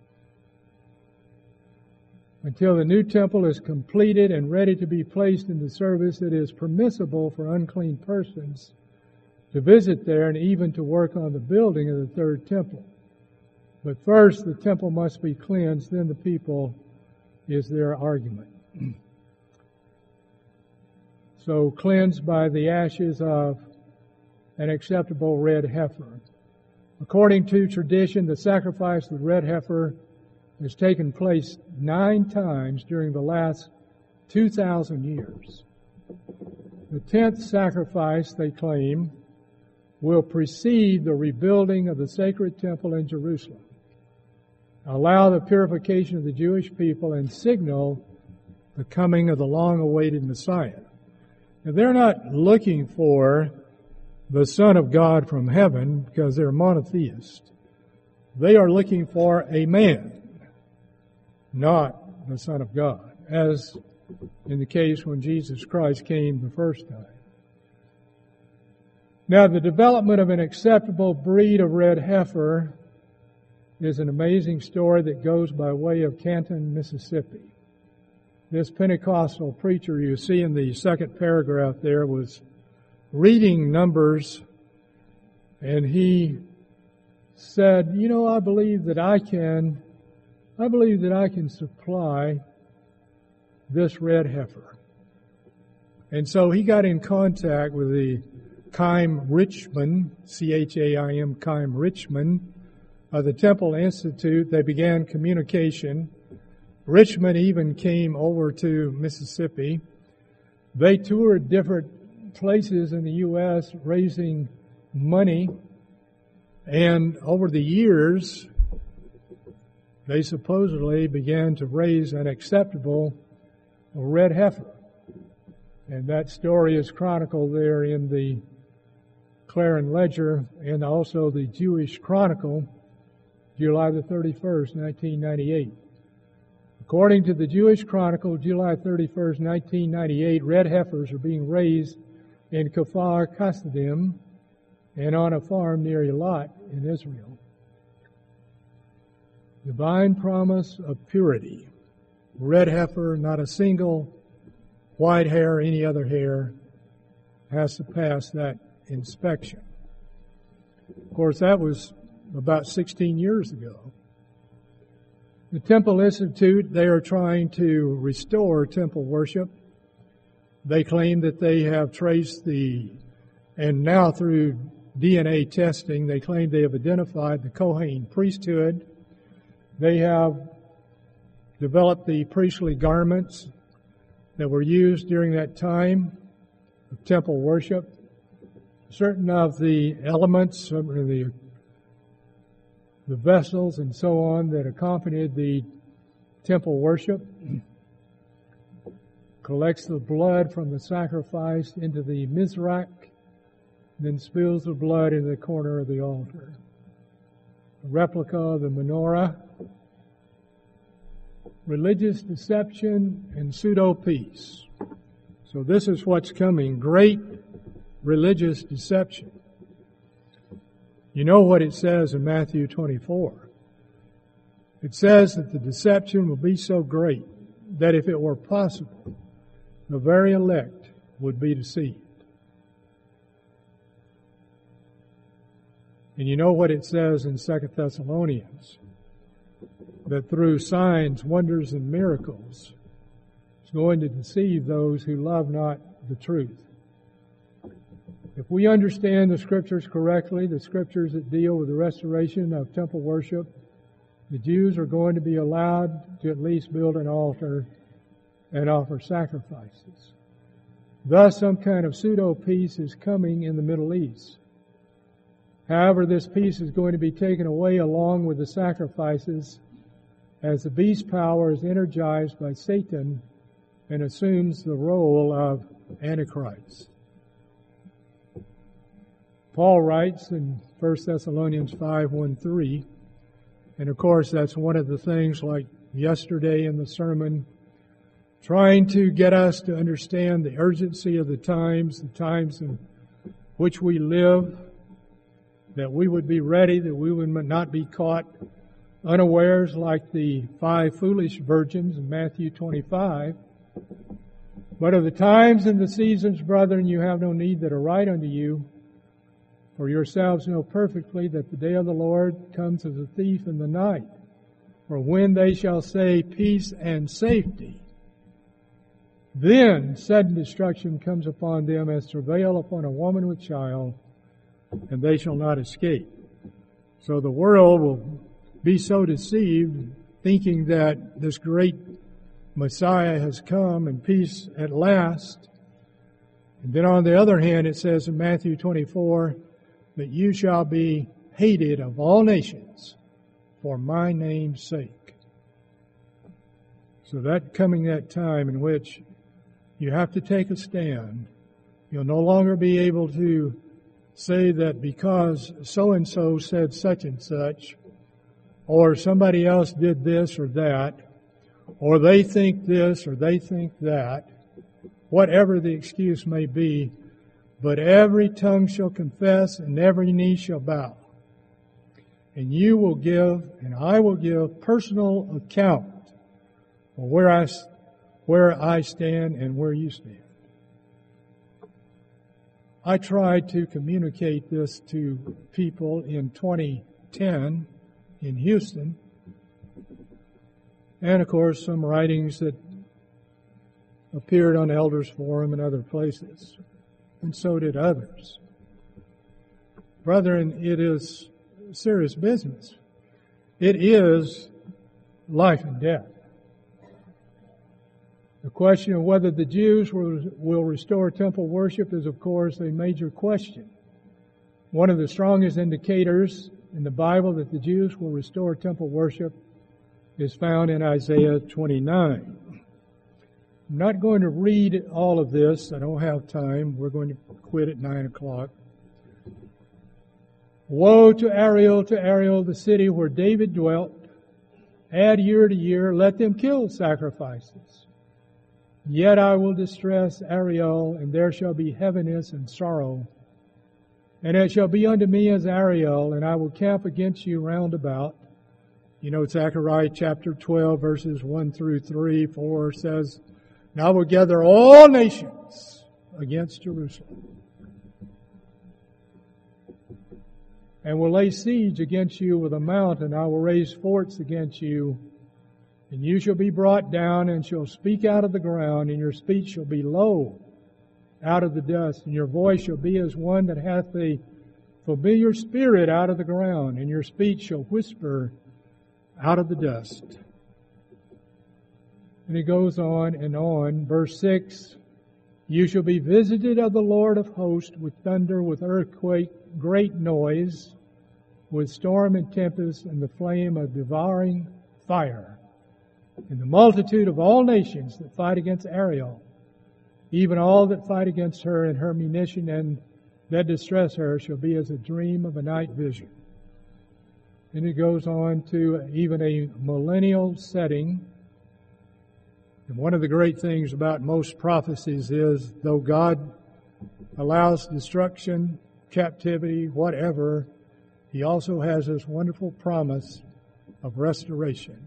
Until the new temple is completed and ready to be placed into service, it is permissible for unclean persons to visit there and even to work on the building of the third temple. But first, the temple must be cleansed, then the people is their argument. so cleansed by the ashes of an acceptable red heifer. According to tradition, the sacrifice of the red heifer has taken place 9 times during the last 2,000 years. The 10th sacrifice, they claim, will precede the rebuilding of the sacred temple in Jerusalem, allow the purification of the Jewish people, and signal the coming of the long-awaited Messiah. Now, they're not looking for the Son of God from heaven because they're monotheists. They are looking for a man, not the Son of God, as in the case when Jesus Christ came the first time. Now, the development of an acceptable breed of red heifer is an amazing story that goes by way of Canton, Mississippi. This Pentecostal preacher you see in the second paragraph there was reading Numbers, and he said, I believe that I can supply this red heifer. And so he got in contact with the Chaim Richman, C-H-A-I-M, Chaim Richman, of the Temple Institute. They began communication. Richman even came over to Mississippi. They toured different places in the U.S. raising money, and over the years, they supposedly began to raise an acceptable red heifer. And that story is chronicled there in the Clarion Ledger and also the Jewish Chronicle, July the 31st, 1998. According to the Jewish Chronicle, July 31st, 1998, red heifers are being raised in Kfar Hasidim and on a farm near Eilat in Israel. Divine promise of purity. Red heifer, not a single white hair, any other hair, has to pass that inspection. Of course, that was about 16 years ago. The Temple Institute, they are trying to restore temple worship. They claim that they have traced and now through DNA testing, they claim they have identified the Kohen priesthood. They have developed the priestly garments that were used during that time of temple worship. Certain of the elements, the vessels and so on that accompanied the temple worship, collects the blood from the sacrifice into the mizrak, then spills the blood in the corner of the altar. A replica of the menorah, religious deception, and pseudo-peace. So this is what's coming, great religious deception. You know what it says in Matthew 24. It says that the deception will be so great that if it were possible, the very elect would be deceived. And you know what it says in 2 Thessalonians, that through signs, wonders, and miracles, it's going to deceive those who love not the truth. If we understand the Scriptures correctly, the Scriptures that deal with the restoration of temple worship, the Jews are going to be allowed to at least build an altar and offer sacrifices. Thus, some kind of pseudo-peace is coming in the Middle East. However, this peace is going to be taken away along with the sacrifices as the beast power is energized by Satan and assumes the role of Antichrist. Paul writes in 1 Thessalonians 5:1-3, and of course that's one of the things like yesterday in the sermon, trying to get us to understand the urgency of the times in which we live, that we would be ready, that we would not be caught unawares like the 5 foolish virgins in Matthew 25. But of the times and the seasons, brethren, you have no need that are right unto you, for yourselves know perfectly that the day of the Lord comes as a thief in the night. For when they shall say peace and safety, Then sudden destruction comes upon them as travail upon a woman with child, and they shall not escape. So the world will be so deceived, thinking that this great Messiah has come and peace at last. And then on the other hand, it says in Matthew 24, that you shall be hated of all nations for my name's sake. So that coming that time in which you have to take a stand, you'll no longer be able to say that because so-and-so said such and such, or somebody else did this or that, or they think this or they think that, whatever the excuse may be, but every tongue shall confess and every knee shall bow. And you will give, and I will give personal account for where I stand and where you stand. I tried to communicate this to people in 2010 in Houston, and of course some writings that appeared on Elders Forum and other places, and so did others. Brethren, it is serious business. It is life and death. The question of whether the Jews will restore temple worship is, of course, a major question. One of the strongest indicators in the Bible that the Jews will restore temple worship is found in Isaiah 29. I'm not going to read all of this. I don't have time. We're going to quit at 9 o'clock. Woe to Ariel, the city where David dwelt. Add year to year, let them kill sacrifices. Yet I will distress Ariel, and there shall be heaviness and sorrow. And it shall be unto me as Ariel, and I will camp against you round about. You know, Zechariah chapter 12, verses 1 through 3, 4 says, and I will gather all nations against Jerusalem, and will lay siege against you with a mountain. I will raise forts against you, and you shall be brought down, and shall speak out of the ground, and your speech shall be low out of the dust, and your voice shall be as one that hath a familiar spirit out of the ground, and your speech shall whisper out of the dust. And it goes on and on. Verse 6, you shall be visited of the Lord of hosts with thunder, with earthquake, great noise, with storm and tempest, and the flame of devouring fire. And the multitude of all nations that fight against Ariel, even all that fight against her and her munition and that distress her, shall be as a dream of a night vision. And it goes on to even a millennial setting. And one of the great things about most prophecies is, though God allows destruction, captivity, whatever, He also has this wonderful promise of restoration.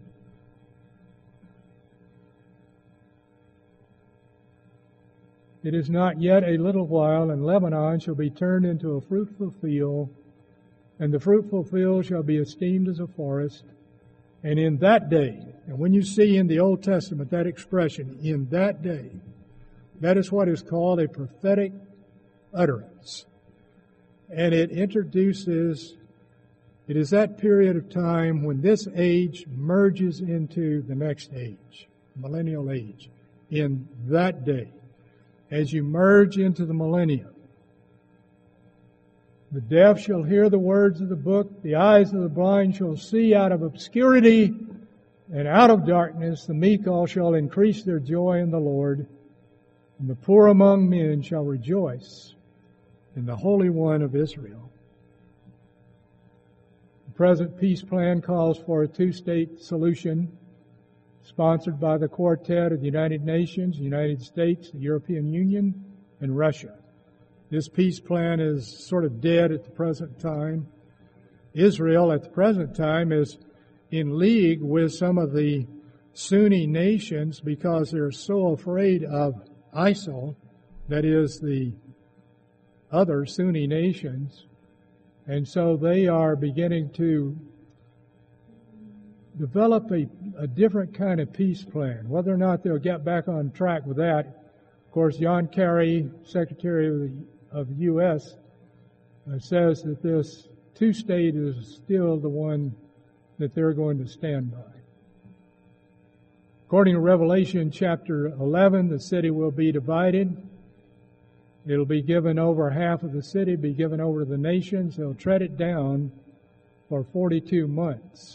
It is not yet a little while, and Lebanon shall be turned into a fruitful field, and the fruitful field shall be esteemed as a forest. And in that day, and when you see in the Old Testament that expression, in that day, that is what is called a prophetic utterance. And it introduces, it is that period of time when this age merges into the next age, millennial age, in that day. As you merge into the millennium, the deaf shall hear the words of the book, the eyes of the blind shall see out of obscurity, and out of darkness the meek all shall increase their joy in the Lord, and the poor among men shall rejoice in the Holy One of Israel. The present peace plan calls for a two-state solution, sponsored by the Quartet of the United Nations, the United States, the European Union, and Russia. This peace plan is sort of dead at the present time. Israel at the present time is in league with some of the Sunni nations because they're so afraid of ISIL, that is the other Sunni nations. And so they are beginning to develop a different kind of peace plan. Whether or not they'll get back on track with that Of course, John Kerry, Secretary of the U.S., says that this two-state is still the one that they're going to stand by. According to Revelation chapter 11, the city will be divided. It'll be given over, half of the city be given over to the nations. They'll tread it down for 42 months.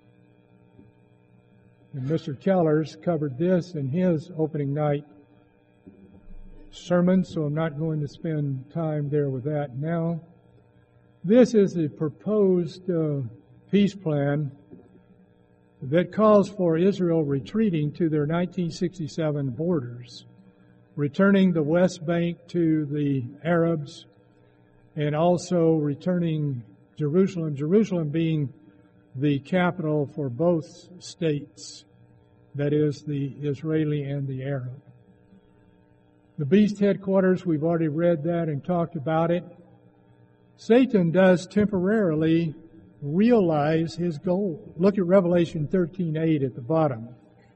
And Mr. Kellers covered this in his opening night sermon, so I'm not going to spend time there with that now. This is the proposed peace plan that calls for Israel retreating to their 1967 borders, returning the West Bank to the Arabs, and also returning Jerusalem, Jerusalem being the capital for both states, that is, the Israeli and the Arab. The beast headquarters, we've already read that and talked about it. Satan does temporarily realize his goal. Look at Revelation 13:8 at the bottom.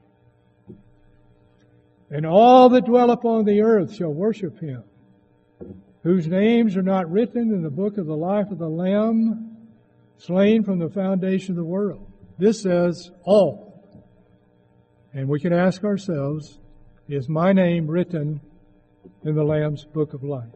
And all that dwell upon the earth shall worship him, whose names are not written in the book of the life of the Lamb, slain from the foundation of the world. This says all. And we can ask ourselves, is my name written in the Lamb's book of life?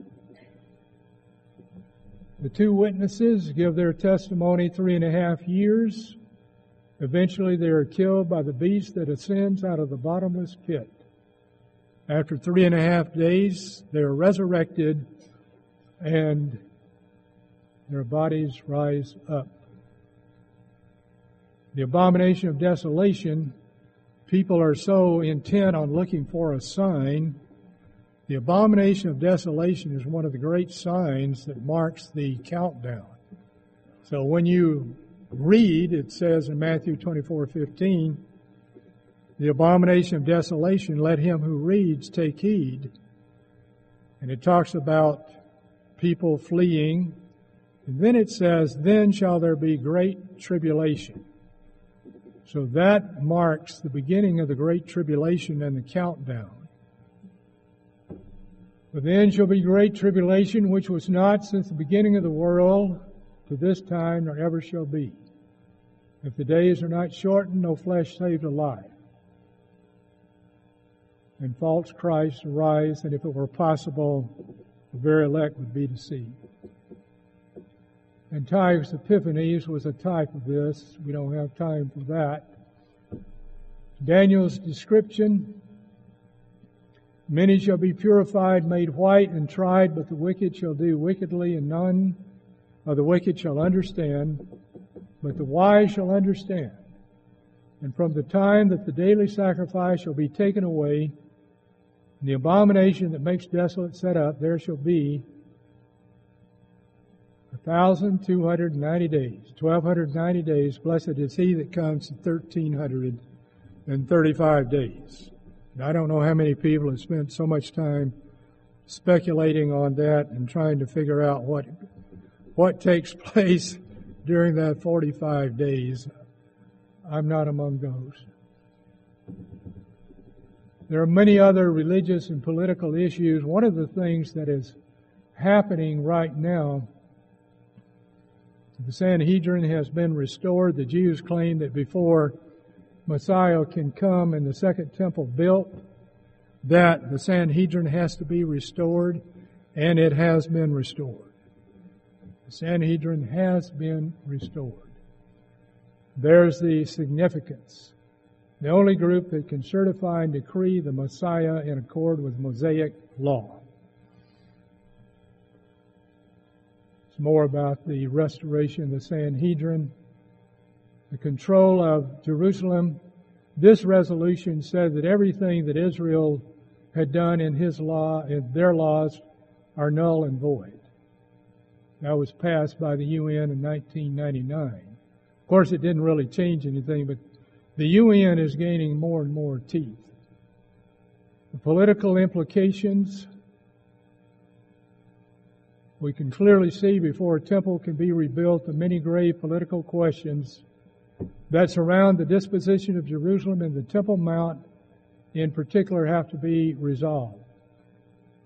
The two witnesses give their testimony 3.5 years. Eventually they are killed by the beast that ascends out of the bottomless pit. After 3.5 days, they are resurrected and their bodies rise up. The abomination of desolation, people are so intent on looking for a sign. The abomination of desolation is one of the great signs that marks the countdown. So when you read, it says in Matthew 24:15, the abomination of desolation, let him who reads take heed. And it talks about people fleeing. And then it says, then shall there be great tribulation. So that marks the beginning of the great tribulation and the countdown. But then shall be great tribulation, which was not since the beginning of the world to this time, nor ever shall be. If the days are not shortened, no flesh saved alive. And false Christs arise, and if it were possible, the very elect would be deceived. Antiochus Epiphanes was a type of this. We don't have time for that. Daniel's description, many shall be purified, made white, and tried, but the wicked shall do wickedly, and none of the wicked shall understand, but the wise shall understand. And from the time that the daily sacrifice shall be taken away, and the abomination that makes desolate set up, there shall be 1,290 days, 1,290 days. Blessed is he that comes in 1,335 days. And I don't know how many people have spent so much time speculating on that and trying to figure out what takes place during that 45 days. I'm not among those. There are many other religious and political issues. One of the things that is happening right now, the Sanhedrin has been restored. The Jews claim that before Messiah can come and the second temple built, that the Sanhedrin has to be restored, and it has been restored. The Sanhedrin has been restored. There's the significance. The only group that can certify and decree the Messiah in accord with Mosaic law. It's more about the restoration of the Sanhedrin, the control of Jerusalem. This resolution said that everything that Israel had done in his law, in their laws, are null and void. That was passed by the UN in 1999. Of course, it didn't really change anything, but the UN is gaining more and more teeth. The political implications, we can clearly see before a temple can be rebuilt the many grave political questions that surround the disposition of Jerusalem and the Temple Mount in particular have to be resolved.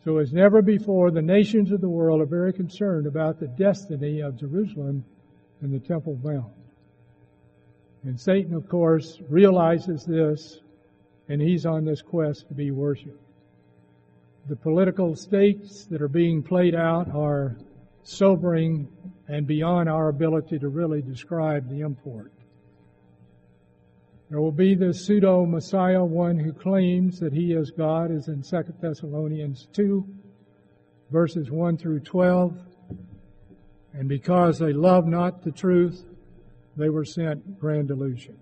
So as never before, the nations of the world are very concerned about the destiny of Jerusalem and the Temple Mount. And Satan, of course, realizes this, and he's on this quest to be worshipped. The political stakes that are being played out are sobering and beyond our ability to really describe the import. There will be the pseudo-Messiah, one who claims that he is God, as in 2 Thessalonians 2, verses 1 through 12. And because they love not the truth, they were sent grand delusion.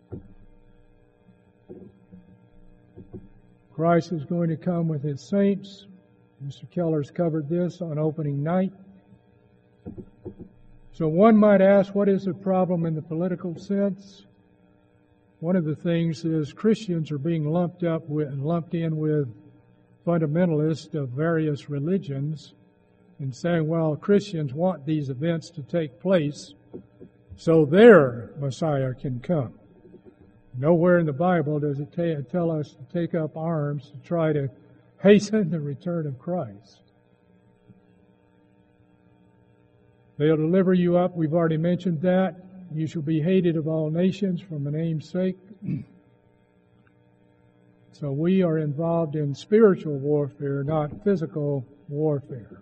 Christ is going to come with his saints. Mr. Keller's covered this on opening night. So one might ask, what is the problem in the political sense? One of the things is Christians are being lumped in with fundamentalists of various religions and saying, well, Christians want these events to take place so their Messiah can come. Nowhere in the Bible does it tell us to take up arms to try to hasten the return of Christ. They'll deliver you up. We've already mentioned that. You shall be hated of all nations for my name's sake. So we are involved in spiritual warfare, not physical warfare.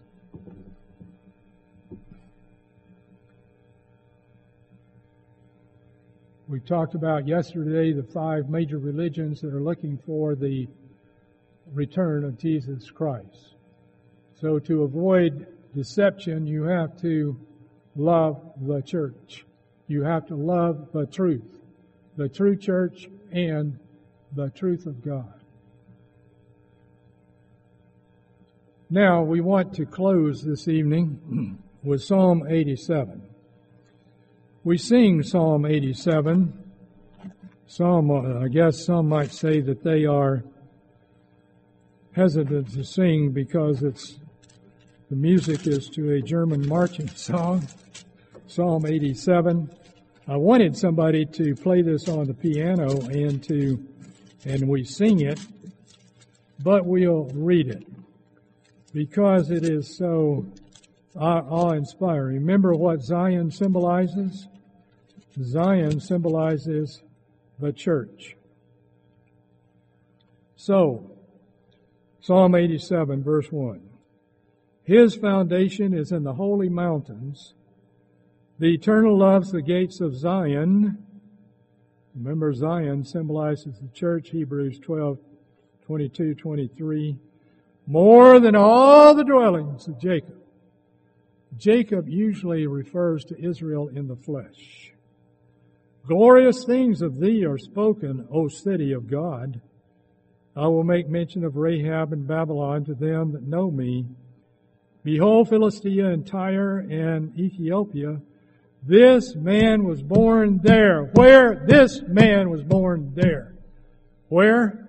We talked about yesterday the 5 major religions that are looking for the return of Jesus Christ. So to avoid deception, you have to love the church. You have to love the true church, and the truth of God. Now, we want to close this evening with Psalm 87. We sing Psalm 87. I guess some might say that they are hesitant to sing because the music is to a German marching song, Psalm 87. I wanted somebody to play this on the piano and we sing it, but we'll read it because it is so awe-inspiring. Remember what Zion symbolizes? Zion symbolizes the church. So, Psalm 87, verse 1. His foundation is in the holy mountains. The Eternal loves the gates of Zion. Remember, Zion symbolizes the church, Hebrews 12, 22, 23. More than all the dwellings of Jacob. Jacob usually refers to Israel in the flesh. Glorious things of thee are spoken, O city of God. I will make mention of Rahab and Babylon to them that know me. Behold, Philistia and Tyre and Ethiopia. This man was born there. Where? This man was born there. Where?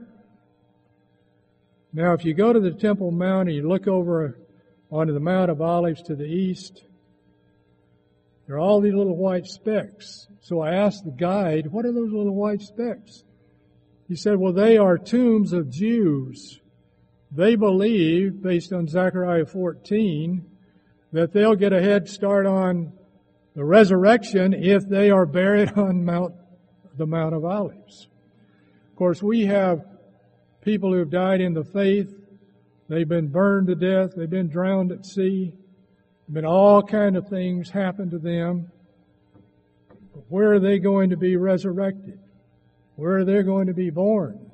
Now, if you go to the Temple Mount and you look over onto the Mount of Olives to the east, there are all these little white specks. So I asked the guide, what are those little white specks? He said, well, they are tombs of Jews. They believe, based on Zechariah 14, that they'll get a head start on the resurrection if they are buried on the Mount of Olives. Of course, we have people who have died in the faith. They've been burned to death. They've been drowned at sea. All kind of things happen to them. But where are they going to be resurrected? Where are they going to be born?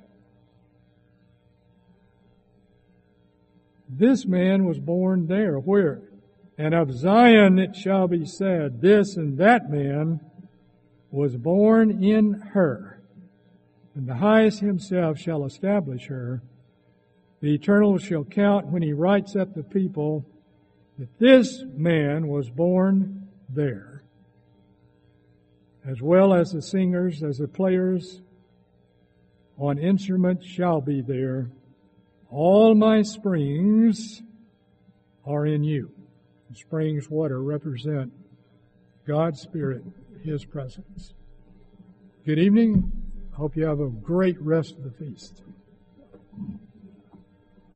This man was born there. Where? And of Zion it shall be said, this and that man was born in her. And the highest himself shall establish her. The Eternal shall count when he writes up the people that this man was born there. As well as the singers, as the players on instruments shall be there. All my springs are in you. The springs water represent God's Spirit, His presence. Good evening. Hope you have a great rest of the feast.